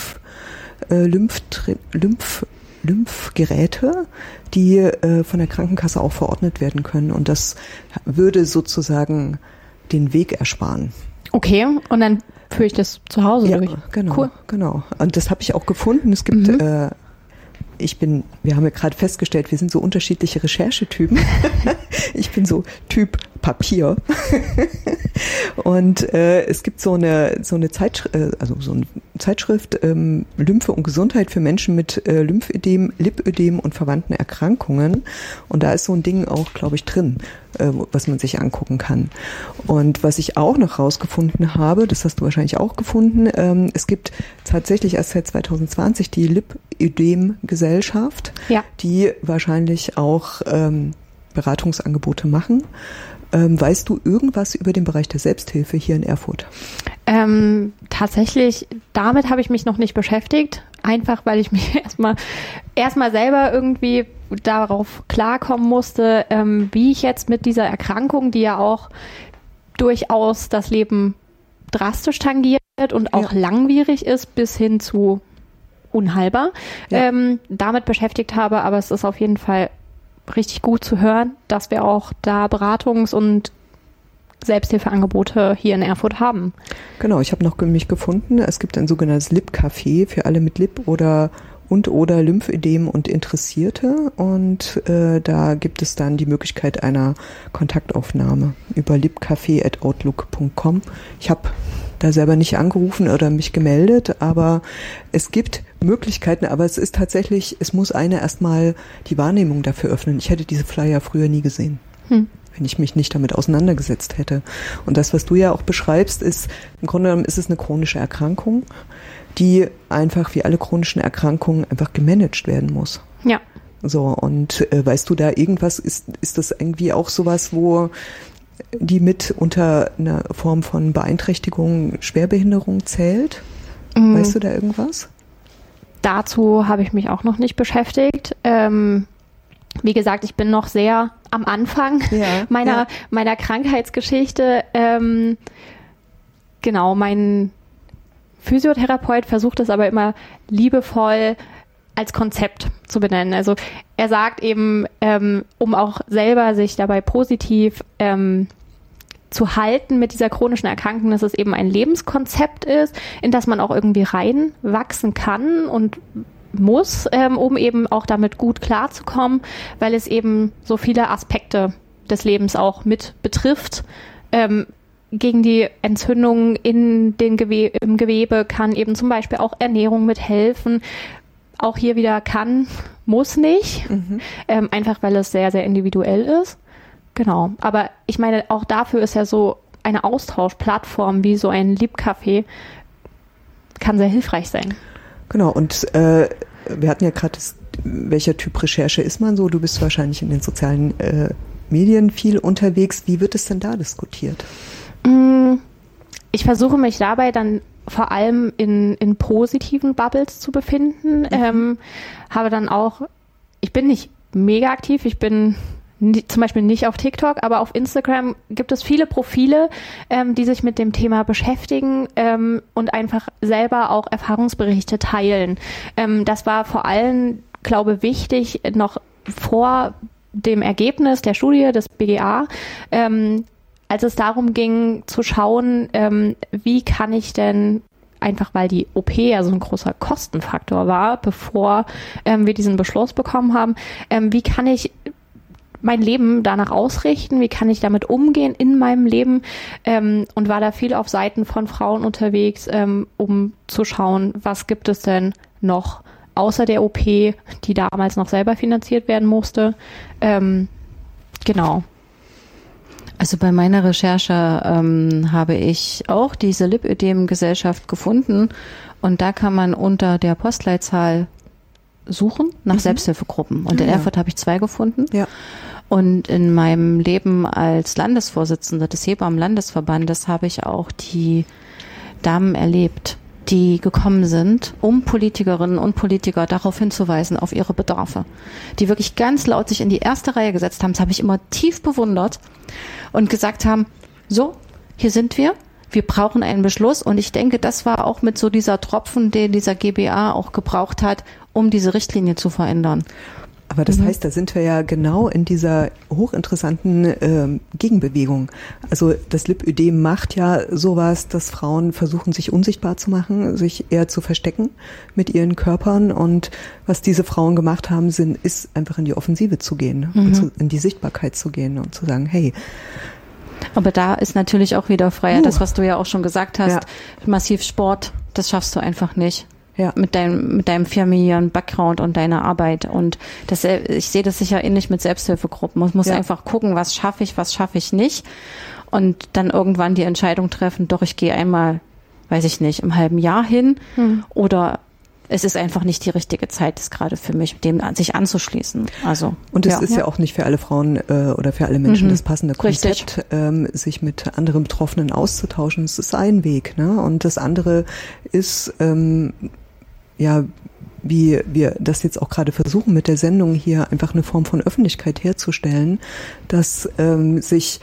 Lymphgeräte, die von der Krankenkasse auch verordnet werden können, und das würde sozusagen den Weg ersparen. Okay, und dann führe ich das zu Hause durch. Genau, cool. Genau. Und das habe ich auch gefunden. Es gibt, wir haben ja gerade festgestellt, wir sind so unterschiedliche Recherchetypen. Ich bin so Typ Papier. Und es gibt so eine Zeitschrift, Lymphe und Gesundheit für Menschen mit Lymphödem, Lipödem und verwandten Erkrankungen. Und da ist so ein Ding auch, glaube ich, drin, was man sich angucken kann. Und was ich auch noch rausgefunden habe, das hast du wahrscheinlich auch gefunden, es gibt tatsächlich erst seit 2020 die Lipödem-Gesellschaft, die wahrscheinlich auch Beratungsangebote machen. Weißt du irgendwas über den Bereich der Selbsthilfe hier in Erfurt? Tatsächlich, damit habe ich mich noch nicht beschäftigt. Einfach, weil ich mich erstmal selber irgendwie darauf klarkommen musste, wie ich jetzt mit dieser Erkrankung, die ja auch durchaus das Leben drastisch tangiert und auch langwierig ist, bis hin zu unheilbar, damit beschäftigt habe. Aber es ist auf jeden Fall richtig gut zu hören, dass wir auch da Beratungs- und Selbsthilfeangebote hier in Erfurt haben. Genau, ich habe noch mich gefunden, es gibt ein sogenanntes Lip-Café für alle mit Lip- oder Lymphödem und Interessierte, und da gibt es dann die Möglichkeit einer Kontaktaufnahme über lipcafé@outlook.com. Ich habe da selber nicht angerufen oder mich gemeldet, aber es gibt Möglichkeiten, aber es ist tatsächlich, es muss einer erstmal die Wahrnehmung dafür öffnen. Ich hätte diese Flyer früher nie gesehen, wenn ich mich nicht damit auseinandergesetzt hätte. Und das, was du ja auch beschreibst, ist, im Grunde genommen ist es eine chronische Erkrankung, die einfach wie alle chronischen Erkrankungen einfach gemanagt werden muss. Ja. So, und weißt du da irgendwas, ist das irgendwie auch sowas, wo die mit unter einer Form von Beeinträchtigung, Schwerbehinderung zählt? Weißt du da irgendwas? Dazu habe ich mich auch noch nicht beschäftigt. Wie gesagt, ich bin noch sehr am Anfang meiner Krankheitsgeschichte. Genau, mein Physiotherapeut versucht es aber immer liebevoll als Konzept zu benennen. Also er sagt eben, um auch selber sich dabei positiv zu halten mit dieser chronischen Erkrankung, dass es eben ein Lebenskonzept ist, in das man auch irgendwie reinwachsen kann und muss, um eben auch damit gut klarzukommen, weil es eben so viele Aspekte des Lebens auch mit betrifft. Gegen die Entzündungen im Gewebe kann eben zum Beispiel auch Ernährung mithelfen. Auch hier wieder kann, muss nicht, einfach weil es sehr, sehr individuell ist. Genau, aber ich meine, auch dafür ist ja so eine Austauschplattform wie so ein Lip-Café, kann sehr hilfreich sein. Genau, und wir hatten ja gerade, welcher Typ Recherche ist man so? Du bist wahrscheinlich in den sozialen Medien viel unterwegs. Wie wird es denn da diskutiert? Ich versuche mich dabei dann vor allem in positiven Bubbles zu befinden. Habe dann auch, ich bin nicht mega aktiv, ich bin zum Beispiel nicht auf TikTok, aber auf Instagram gibt es viele Profile, die sich mit dem Thema beschäftigen und einfach selber auch Erfahrungsberichte teilen. Das war vor allem, glaube ich, wichtig, noch vor dem Ergebnis der Studie des BGA, als es darum ging zu schauen, wie kann ich denn, einfach weil die OP ja so ein großer Kostenfaktor war, bevor wir diesen Beschluss bekommen haben, wie kann ich mein Leben danach ausrichten, wie kann ich damit umgehen in meinem Leben, und war da viel auf Seiten von Frauen unterwegs, um zu schauen, was gibt es denn noch außer der OP, die damals noch selber finanziert werden musste. Genau. Also bei meiner Recherche habe ich auch diese Lipödem-Gesellschaft gefunden und da kann man unter der Postleitzahl suchen nach Selbsthilfegruppen. Und in Erfurt habe ich 2 gefunden. Ja. Und in meinem Leben als Landesvorsitzende des Hebammen-Landesverbandes habe ich auch die Damen erlebt, die gekommen sind, um Politikerinnen und Politiker darauf hinzuweisen, auf ihre Bedarfe. Die wirklich ganz laut sich in die erste Reihe gesetzt haben. Das habe ich immer tief bewundert und gesagt haben, so, hier sind wir. Wir brauchen einen Beschluss und ich denke, das war auch mit so dieser Tropfen, den dieser GBA auch gebraucht hat, um diese Richtlinie zu verändern. Aber das heißt, da sind wir ja genau in dieser hochinteressanten Gegenbewegung. Also das Lipödem macht ja sowas, dass Frauen versuchen, sich unsichtbar zu machen, sich eher zu verstecken mit ihren Körpern. Und was diese Frauen gemacht haben, ist einfach in die Offensive zu gehen, und in die Sichtbarkeit zu gehen und zu sagen, hey. Aber da ist natürlich auch wieder Freiheit, das, was du ja auch schon gesagt hast, massiv Sport, das schaffst du einfach nicht. Ja. Mit deinem familiären Background und deiner Arbeit. Und ich sehe das sicher ähnlich mit Selbsthilfegruppen. Man muss einfach gucken, was schaffe ich nicht. Und dann irgendwann die Entscheidung treffen, doch, ich gehe einmal, weiß ich nicht, im halben Jahr hin. Oder es ist einfach nicht die richtige Zeit, ist gerade für mich, dem sich anzuschließen. Also und es ist ja auch nicht für alle Frauen oder für alle Menschen das passende Konzept, sich mit anderen Betroffenen auszutauschen. Es ist ein Weg, ne? Und das andere ist wie wir das jetzt auch gerade versuchen mit der Sendung hier, einfach eine Form von Öffentlichkeit herzustellen, dass sich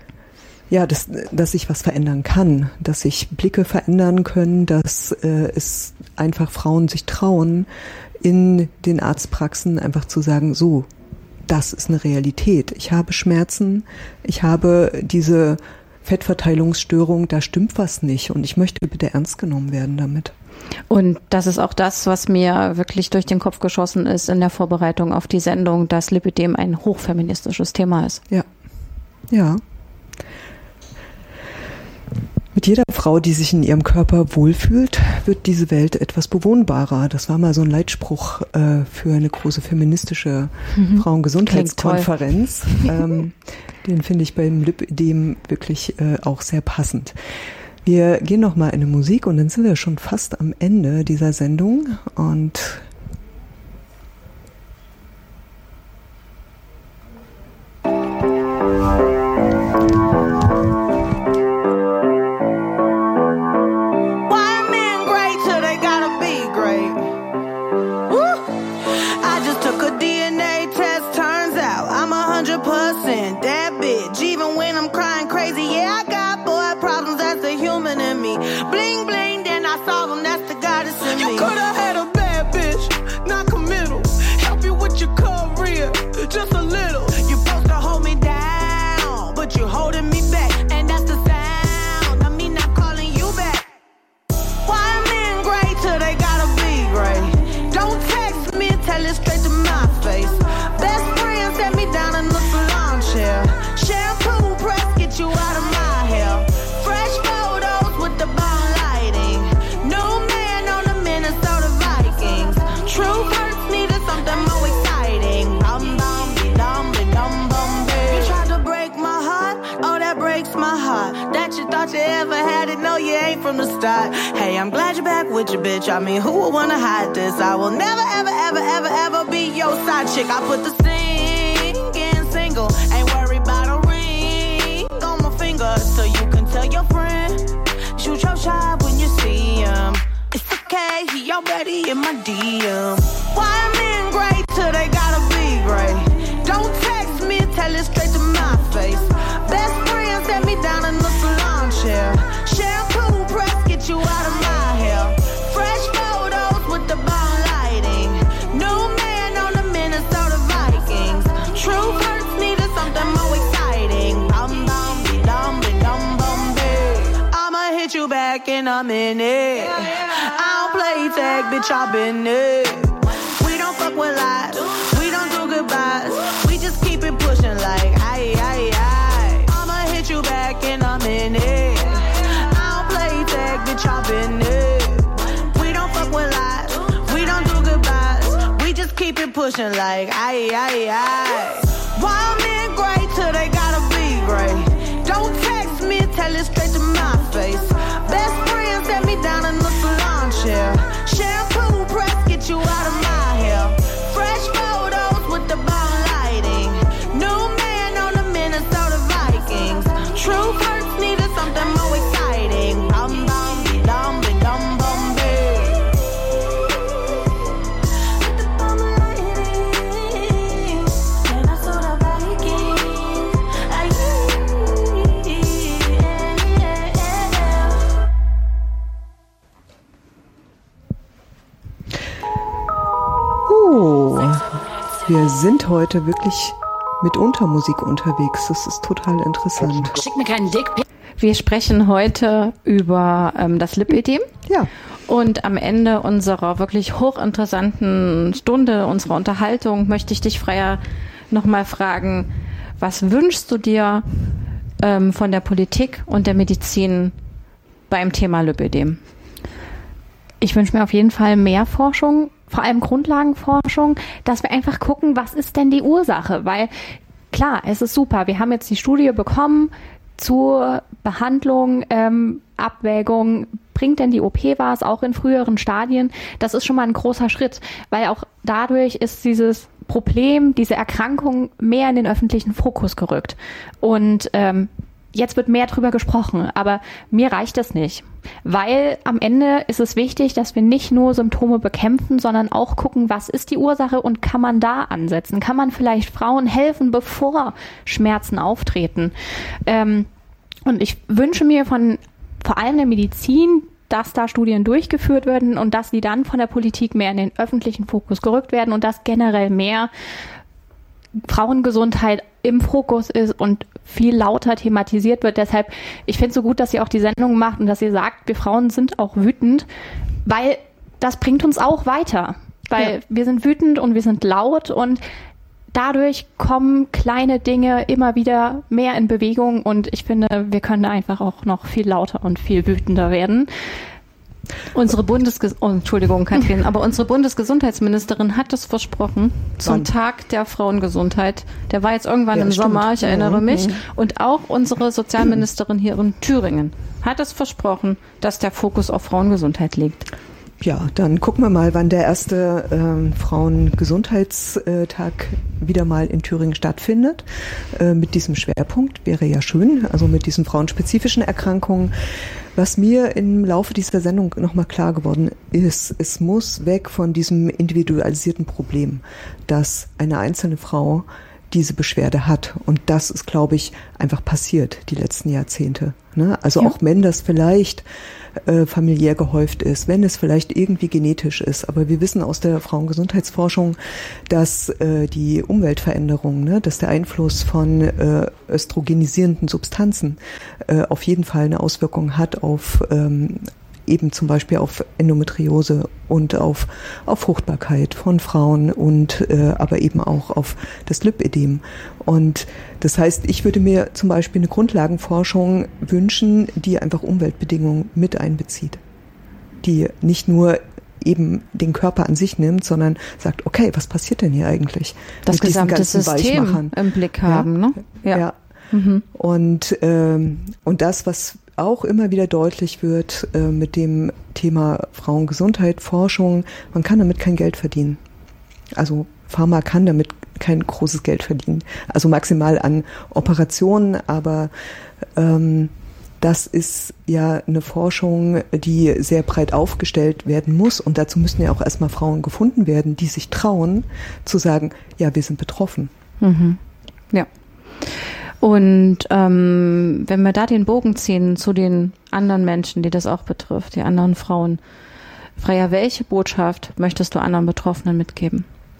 was verändern kann, dass sich Blicke verändern können, dass es einfach Frauen sich trauen, in den Arztpraxen einfach zu sagen, so, das ist eine Realität. Ich habe Schmerzen, ich habe diese Fettverteilungsstörung, da stimmt was nicht und ich möchte bitte ernst genommen werden damit. Und das ist auch das, was mir wirklich durch den Kopf geschossen ist in der Vorbereitung auf die Sendung, dass Lipödem ein hochfeministisches Thema ist. Ja. Ja. Mit jeder Frau, die sich in ihrem Körper wohlfühlt, wird diese Welt etwas bewohnbarer. Das war mal so ein Leitspruch für eine große feministische Frauengesundheitskonferenz. Den finde ich beim Lipödem wirklich auch sehr passend. Wir gehen noch mal in eine Musik und dann sind wir schon fast am Ende dieser Sendung und just a little. You're supposed to hold me down, but you're holding me back, and that's the sound of me not calling you back. Why men great till they gotta be great? Don't text me, tell it straight to my face. Best friend set me down in the salon chair. Shampoo press, get you out of my hair. Fresh photos with the bomb lighting. New man on the Minnesota Vikings. Truth hurts, needed something more exciting. That you thought you ever had it, no you ain't from the start. Hey, I'm glad you're back with your bitch. I mean, who would wanna hide this? I will never, ever, ever, ever, ever be your side chick. I put the singing single, ain't worried about a ring on my finger, so you can tell your friend, shoot your shot when you see him. It's okay, he already in my DM. Why men great till they gotta be great? Don't text me, tell it straight to my face. Best friend set me down in the salon chair. Shampoo press, get you out of my hair. Fresh photos with the bomb lighting. New man on the Minnesota Vikings. Truth hurts, needed something more exciting. I'ma hit you back in a minute. I don't play tag, bitch, I've been there. We don't fuck with lies, we don't do goodbyes. We just keep it pushing like aye, aye, aye. I'ma hit you back in a minute. I don't play tag, bitch, I've been there. We don't fuck with lies, we don't do goodbyes. attention like, aye, aye, aye. Wild men great till they gotta be great. Don't text me, tell it straight to my face. Best friend set me down in the salon chair. Shampoo press, get you out of my hair. Fresh photos with the bomb lighting. New man on the Minnesota Vikings. True hurts needed something more exciting. Bum bum be dum be dum bum be. With the bomb lighting, Minnesota Vikings. Wir sind heute wirklich mit Untermusik unterwegs. Das ist total interessant. Schick mir keinen Dickpick. Wir sprechen heute über das Lipödem. Ja. Und am Ende unserer wirklich hochinteressanten Stunde, unserer Unterhaltung, möchte ich dich, Freya, nochmal fragen, was wünschst du dir von der Politik und der Medizin beim Thema Lipödem? Ich wünsche mir auf jeden Fall mehr Forschung, vor allem Grundlagenforschung, dass wir einfach gucken, was ist denn die Ursache? Weil klar, es ist super, wir haben jetzt die Studie bekommen zur Behandlung, Abwägung, bringt denn die OP was, auch in früheren Stadien? Das ist schon mal ein großer Schritt, weil auch dadurch ist dieses Problem, diese Erkrankung mehr in den öffentlichen Fokus gerückt. Und jetzt wird mehr drüber gesprochen, aber mir reicht das nicht, weil am Ende ist es wichtig, dass wir nicht nur Symptome bekämpfen, sondern auch gucken, was ist die Ursache und kann man da ansetzen? Kann man vielleicht Frauen helfen, bevor Schmerzen auftreten? Und ich wünsche mir von vor allem der Medizin, dass da Studien durchgeführt werden und dass die dann von der Politik mehr in den öffentlichen Fokus gerückt werden und dass generell mehr Frauengesundheit im Fokus ist und viel lauter thematisiert wird. Deshalb, ich finde es so gut, dass ihr auch die Sendung macht und dass ihr sagt, wir Frauen sind auch wütend, weil das bringt uns auch weiter. Weil wir sind wütend und wir sind laut und dadurch kommen kleine Dinge immer wieder mehr in Bewegung und ich finde, wir können einfach auch noch viel lauter und viel wütender werden. Unsere Bundesgesundheitsministerin hat es versprochen zum Tag der Frauengesundheit. Der war jetzt irgendwann im Sommer, ich erinnere mich. Und auch unsere Sozialministerin hier in Thüringen hat es versprochen, dass der Fokus auf Frauengesundheit liegt. Ja, dann gucken wir mal, wann der erste Frauengesundheitstag wieder mal in Thüringen stattfindet. Mit diesem Schwerpunkt wäre ja schön, also mit diesen frauenspezifischen Erkrankungen. Was mir im Laufe dieser Sendung nochmal klar geworden ist, es muss weg von diesem individualisierten Problem, dass eine einzelne Frau diese Beschwerde hat. Und das ist, glaube ich, einfach passiert die letzten Jahrzehnte. Ne? Also auch wenn das vielleicht familiär gehäuft ist, wenn es vielleicht irgendwie genetisch ist. Aber wir wissen aus der Frauengesundheitsforschung, dass die Umweltveränderung, ne, dass der Einfluss von östrogenisierenden Substanzen auf jeden Fall eine Auswirkung hat auf eben zum Beispiel auf Endometriose und auf Fruchtbarkeit von Frauen und aber eben auch auf das Lipödem. Und das heißt, ich würde mir zum Beispiel eine Grundlagenforschung wünschen, die einfach Umweltbedingungen mit einbezieht, die nicht nur eben den Körper an sich nimmt, sondern sagt, okay, was passiert denn hier eigentlich? Das gesamte System im Blick haben, ne? Ja. Mhm. Und das, was auch immer wieder deutlich wird mit dem Thema Frauengesundheit, Forschung, man kann damit kein Geld verdienen. Also Pharma kann damit kein großes Geld verdienen. Also maximal an Operationen, aber das ist ja eine Forschung, die sehr breit aufgestellt werden muss und dazu müssen ja auch erstmal Frauen gefunden werden, die sich trauen zu sagen, ja, wir sind betroffen. Mhm. Ja. Und wenn wir da den Bogen ziehen zu den anderen Menschen, die das auch betrifft, die anderen Frauen, Freya, welche Botschaft möchtest du anderen Betroffenen mitgeben?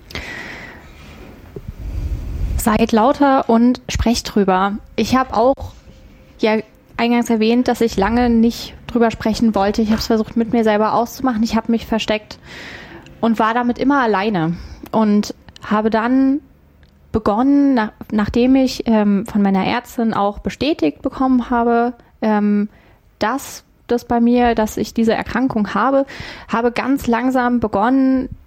Seid lauter und sprecht drüber. Ich habe auch ja eingangs erwähnt, dass ich lange nicht drüber sprechen wollte. Ich habe es versucht, mit mir selber auszumachen. Ich habe mich versteckt und war damit immer alleine und habe dann begonnen, nachdem ich von meiner Ärztin auch bestätigt bekommen habe, dass ich diese Erkrankung habe ganz langsam begonnen,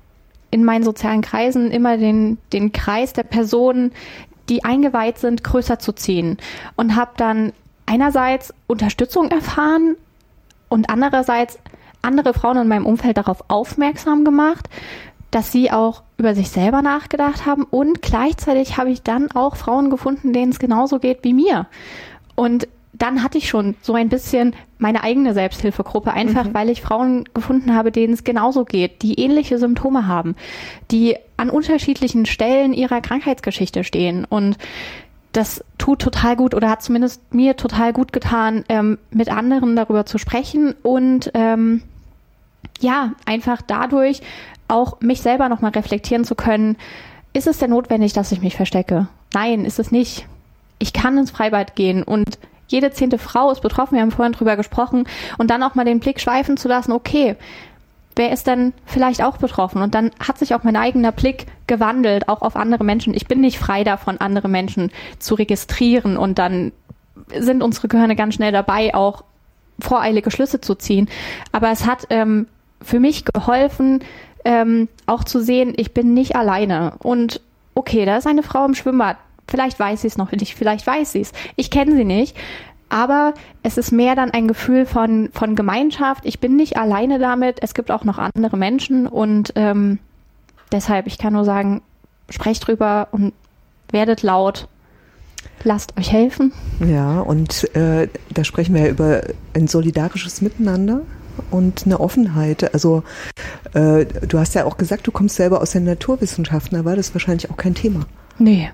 in meinen sozialen Kreisen immer den Kreis der Personen, die eingeweiht sind, größer zu ziehen. Und habe dann einerseits Unterstützung erfahren und andererseits andere Frauen in meinem Umfeld darauf aufmerksam gemacht, dass sie auch über sich selber nachgedacht haben. Und gleichzeitig habe ich dann auch Frauen gefunden, denen es genauso geht wie mir. Und dann hatte ich schon so ein bisschen meine eigene Selbsthilfegruppe, einfach weil ich Frauen gefunden habe, denen es genauso geht, die ähnliche Symptome haben, die an unterschiedlichen Stellen ihrer Krankheitsgeschichte stehen. Und das tut total gut oder hat zumindest mir total gut getan, mit anderen darüber zu sprechen und einfach dadurch auch mich selber nochmal reflektieren zu können. Ist es denn notwendig, dass ich mich verstecke? Nein, ist es nicht. Ich kann ins Freibad gehen und jede 10. Frau ist betroffen, wir haben vorhin drüber gesprochen, und dann auch mal den Blick schweifen zu lassen, okay, wer ist denn vielleicht auch betroffen? Und dann hat sich auch mein eigener Blick gewandelt, auch auf andere Menschen. Ich bin nicht frei davon, andere Menschen zu registrieren, und dann sind unsere Gehirne ganz schnell dabei, auch voreilige Schlüsse zu ziehen. Aber es hat für mich geholfen, auch zu sehen, ich bin nicht alleine. Und okay, da ist eine Frau im Schwimmbad. Vielleicht weiß sie es noch nicht, vielleicht weiß sie es. Ich kenne sie nicht, aber es ist mehr dann ein Gefühl von Gemeinschaft. Ich bin nicht alleine damit, es gibt auch noch andere Menschen und deshalb, ich kann nur sagen, sprecht drüber und werdet laut. Lasst euch helfen. Ja, und da sprechen wir ja über ein solidarisches Miteinander und eine Offenheit. Also du hast ja auch gesagt, du kommst selber aus den Naturwissenschaften, da war das wahrscheinlich auch kein Thema. Nee.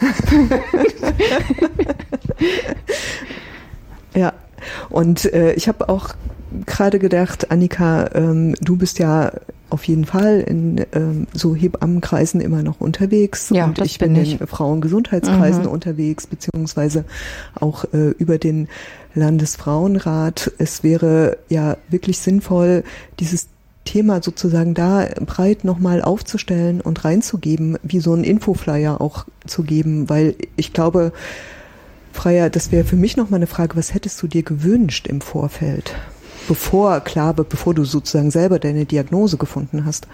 Ja, und ich habe auch gerade gedacht, Annika, du bist ja auf jeden Fall in so Hebammenkreisen immer noch unterwegs. Ja, und ich bin in Frauengesundheitskreisen unterwegs, beziehungsweise auch über den Landesfrauenrat. Es wäre ja wirklich sinnvoll, dieses Thema sozusagen da breit nochmal aufzustellen und reinzugeben, wie so ein Infoflyer auch zu geben, weil ich glaube, Freya, das wäre für mich nochmal eine Frage, was hättest du dir gewünscht im Vorfeld, bevor du sozusagen selber deine Diagnose gefunden hast?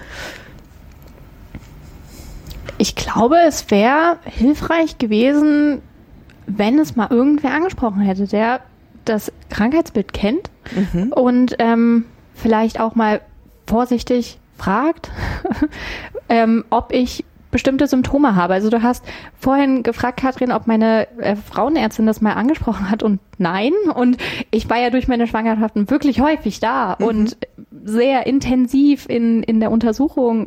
Ich glaube, es wäre hilfreich gewesen, wenn es mal irgendwer angesprochen hätte, der das Krankheitsbild kennt und vielleicht auch mal vorsichtig fragt, ob ich bestimmte Symptome habe. Also du hast vorhin gefragt, Katrin, ob meine Frauenärztin das mal angesprochen hat, und nein. Und ich war ja durch meine Schwangerschaften wirklich häufig da und sehr intensiv in der Untersuchung.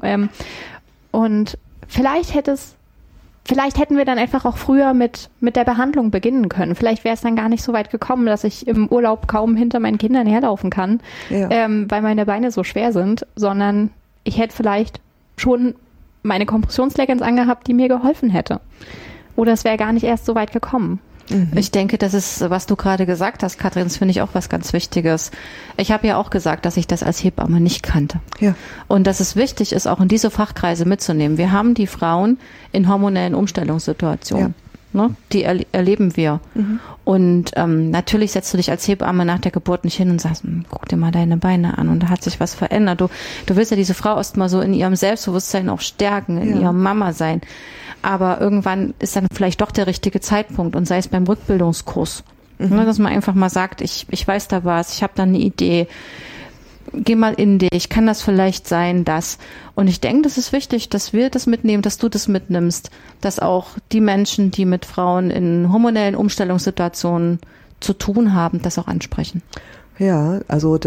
Und vielleicht hätten wir dann einfach auch früher mit der Behandlung beginnen können. Vielleicht wäre es dann gar nicht so weit gekommen, dass ich im Urlaub kaum hinter meinen Kindern herlaufen kann, weil meine Beine so schwer sind, sondern ich hätte vielleicht schon meine Kompressionsleggings angehabt, die mir geholfen hätte. Oder es wäre gar nicht erst so weit gekommen. Ich denke, das ist, was du gerade gesagt hast, Katrin, das finde ich auch was ganz Wichtiges. Ich habe ja auch gesagt, dass ich das als Hebamme nicht kannte. Ja. Und dass es wichtig ist, auch in diese Fachkreise mitzunehmen. Wir haben die Frauen in hormonellen Umstellungssituationen. Ja. Ne? Die erleben wir. Und natürlich setzt du dich als Hebamme nach der Geburt nicht hin und sagst, guck dir mal deine Beine an und da hat sich was verändert. Du willst ja diese Frau erst mal so in ihrem Selbstbewusstsein auch stärken, in ihrem Mama sein. Aber irgendwann ist dann vielleicht doch der richtige Zeitpunkt, und sei es beim Rückbildungskurs, dass man einfach mal sagt, ich weiß da was, ich habe da eine Idee, geh mal in dich, kann das vielleicht sein, das. Und ich denke, das ist wichtig, dass wir das mitnehmen, dass du das mitnimmst, dass auch die Menschen, die mit Frauen in hormonellen Umstellungssituationen zu tun haben, das auch ansprechen. Ja, also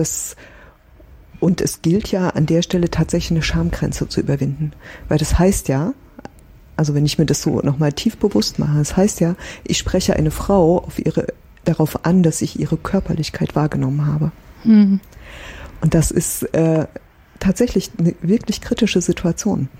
und es gilt ja an der Stelle tatsächlich eine Schamgrenze zu überwinden, weil das heißt ja, also wenn ich mir das so nochmal tief bewusst mache, das heißt ja, ich spreche eine Frau darauf an, dass ich ihre Körperlichkeit wahrgenommen habe. Und das ist tatsächlich eine wirklich kritische Situation.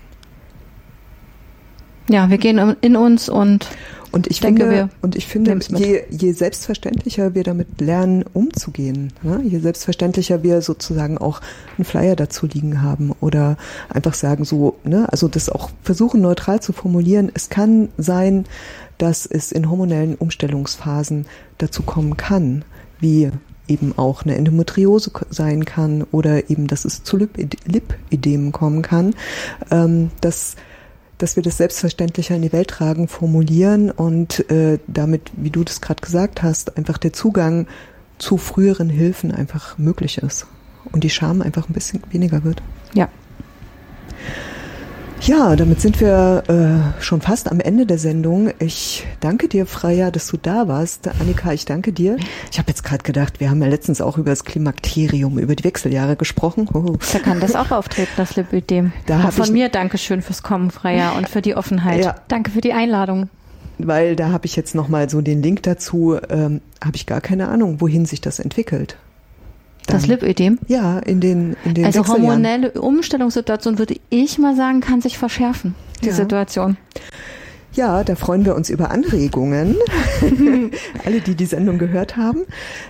Ja, wir gehen in uns und ich finde, je selbstverständlicher wir damit lernen, umzugehen, ne? Je selbstverständlicher wir sozusagen auch einen Flyer dazu liegen haben oder einfach sagen so, ne? Also das auch versuchen neutral zu formulieren. Es kann sein, dass es in hormonellen Umstellungsphasen dazu kommen kann, wie eben auch eine Endometriose sein kann oder eben, dass es zu Lipödemen kommen kann, dass wir das selbstverständlicher in die Welt tragen, formulieren und damit, wie du das gerade gesagt hast, einfach der Zugang zu früheren Hilfen einfach möglich ist und die Scham einfach ein bisschen weniger wird. Ja. Ja, damit sind wir schon fast am Ende der Sendung. Ich danke dir, Freya, dass du da warst. Annika, ich danke dir. Ich habe jetzt gerade gedacht, wir haben ja letztens auch über das Klimakterium, über die Wechseljahre gesprochen. Oh. Da kann das auch auftreten, das Lipödem. Von mir Dankeschön fürs Kommen, Freya, und für die Offenheit. Ja. Danke für die Einladung. Weil da habe ich jetzt nochmal so den Link dazu, habe ich gar keine Ahnung, wohin sich das entwickelt. Das Lipödem? Ja, in den Also hormonelle Umstellungssituation, würde ich mal sagen, kann sich verschärfen, die Situation. Ja, da freuen wir uns über Anregungen. Alle, die Sendung gehört haben.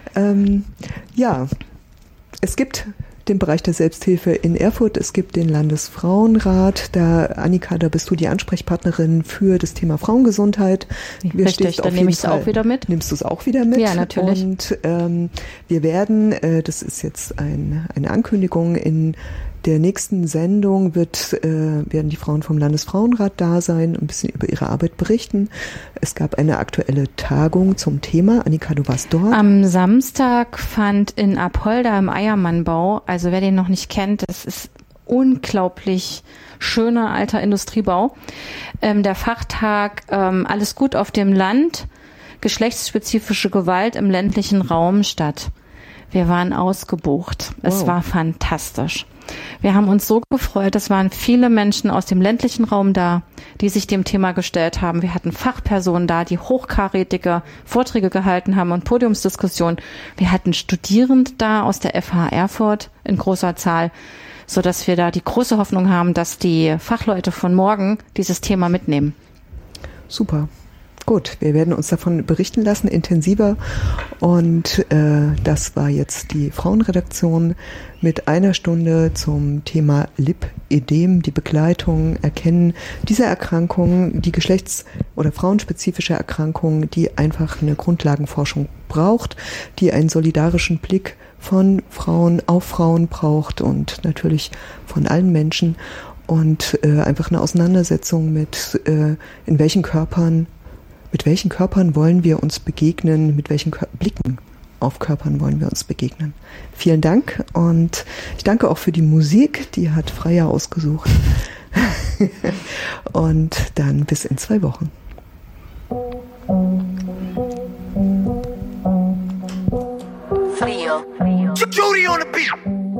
Ja, es gibt den Bereich der Selbsthilfe in Erfurt, es gibt den Landesfrauenrat. Da, Annika, da bist du die Ansprechpartnerin für das Thema Frauengesundheit. Richtig, dann nehme ich es auch wieder mit. Nimmst du es auch wieder mit? Ja, natürlich. Und wir werden, das ist jetzt eine Ankündigung, in der nächsten Sendung werden die Frauen vom Landesfrauenrat da sein und ein bisschen über ihre Arbeit berichten. Es gab eine aktuelle Tagung zum Thema. Annika, du warst dort. Am Samstag fand in Apolda im Eiermannbau, also wer den noch nicht kennt, das ist unglaublich schöner alter Industriebau, der Fachtag Alles gut auf dem Land, geschlechtsspezifische Gewalt im ländlichen Raum statt. Wir waren ausgebucht. Wow. Es war fantastisch. Wir haben uns so gefreut, es waren viele Menschen aus dem ländlichen Raum da, die sich dem Thema gestellt haben. Wir hatten Fachpersonen da, die hochkarätige Vorträge gehalten haben und Podiumsdiskussionen. Wir hatten Studierende da aus der FH Erfurt in großer Zahl, so dass wir da die große Hoffnung haben, dass die Fachleute von morgen dieses Thema mitnehmen. Super. Gut, wir werden uns davon berichten lassen, intensiver. Und das war jetzt die Frauenredaktion mit einer Stunde zum Thema Lipödem, die Begleitung, Erkennen dieser Erkrankung, die geschlechts- oder frauenspezifische Erkrankung, die einfach eine Grundlagenforschung braucht, die einen solidarischen Blick von Frauen auf Frauen braucht und natürlich von allen Menschen und einfach eine Auseinandersetzung mit mit welchen Körpern wollen wir uns begegnen, mit welchen Blicken auf Körpern wollen wir uns begegnen. Vielen Dank und ich danke auch für die Musik, die hat Freya ausgesucht. Und dann bis in 2 Wochen. Judy on the beat.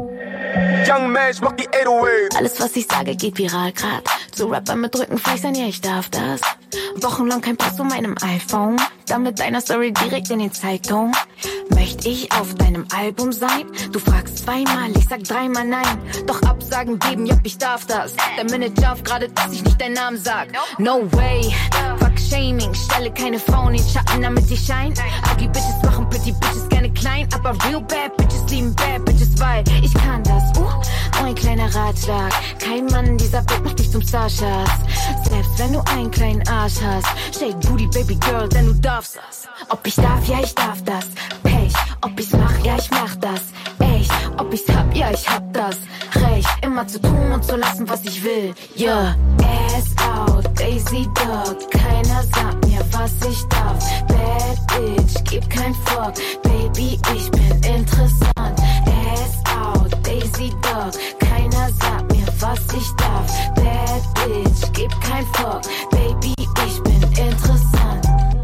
Young man, mach die 808. Alles, was ich sage, geht viral grad. Zu Rappern mit Rückenfleischern, ja, ich darf das. Wochenlang kein Post von meinem iPhone. Dann mit deiner Story direkt in den Zeitung. Möchte ich auf deinem Album sein? Du fragst zweimal, ich sag 3-mal nein. Doch Absagen geben, ja, ich darf das. Der Manager auf gerade, dass ich nicht deinen Namen sag. No way, fuck Shaming. Stelle keine Frauen in Schatten, damit ich shine. Ugly Bitches machen pretty Bitches gerne klein. Aber real bad Bitches lieben bad Bitches, weil ich kann das. Nur ein kleiner Ratschlag. Kein Mann dieser Welt macht dich zum Starschatz. Selbst wenn du einen kleinen Arsch hast. Shake Booty, Baby Girl, denn du darfst das. Ob ich darf, ja, ich darf das. Pech, ob ich's mach, ja, ich mach das. Echt, ob ich's hab, ja, ich hab das. Recht, immer zu tun und zu lassen, was ich will. Yeah, ass out, Daisy Dog. Keiner sagt mir, was ich darf. Bad Bitch, gib kein Fuck. Baby, ich bin interessant. Ass out, Daisy Dog. Keiner sagt mir, was ich darf. Bad Bitch, gib kein Fuck. Baby, ich bin interessant.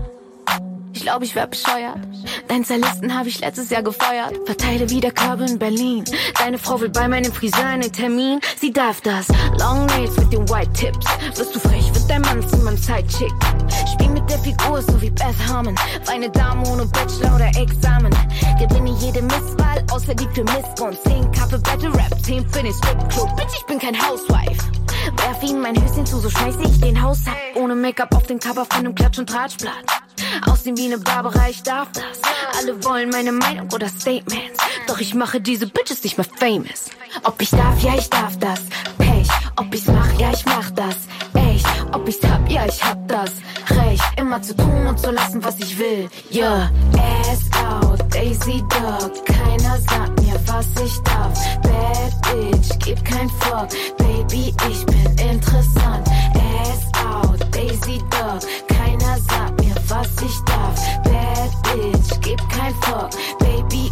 Ich glaub, ich werd bescheuert. Deinen Stylisten hab ich letztes Jahr gefeuert. Verteile wieder Körbe in Berlin. Deine Frau will bei meinem Friseur einen Termin. Sie darf das. Long Nails mit den White Tips. Wirst du frech, wird dein Mann zu meinem Sidechick. Spiel mit der Figur, so wie Beth Harmon. Eine Dame ohne Bachelor oder Examen. Gewinne jede Misswahl, außer die für Missbrauch. 10 Kaffee, Battle Rap, 10 für den Stripclub. Bitch, ich bin kein Housewife. Werf ihm mein Höschen zu, so schmeiße ich den Haushalt. Ohne Make-up auf den Cover von einem Klatsch- und Tratschblatt. Aussehen wie eine Barbara, ich darf das. Alle wollen meine Meinung oder Statements. Doch ich mache diese Bitches nicht mehr famous. Ob ich darf, ja, ich darf das. Pech, ob ich's mach, ja, ich mach das. Echt, ob ich's hab, ja, ich hab das. Recht, immer zu tun und zu lassen, was ich will. Yeah, ass out, Daisy Dog. Keiner sagt mir, was ich darf. Bad Bitch, gib kein Fuck. Baby, ich bin interessant. Ass out, Daisy Dog. Keiner sagt mir, was ich darf. Bad Bitch, gib kein Fuck. Baby,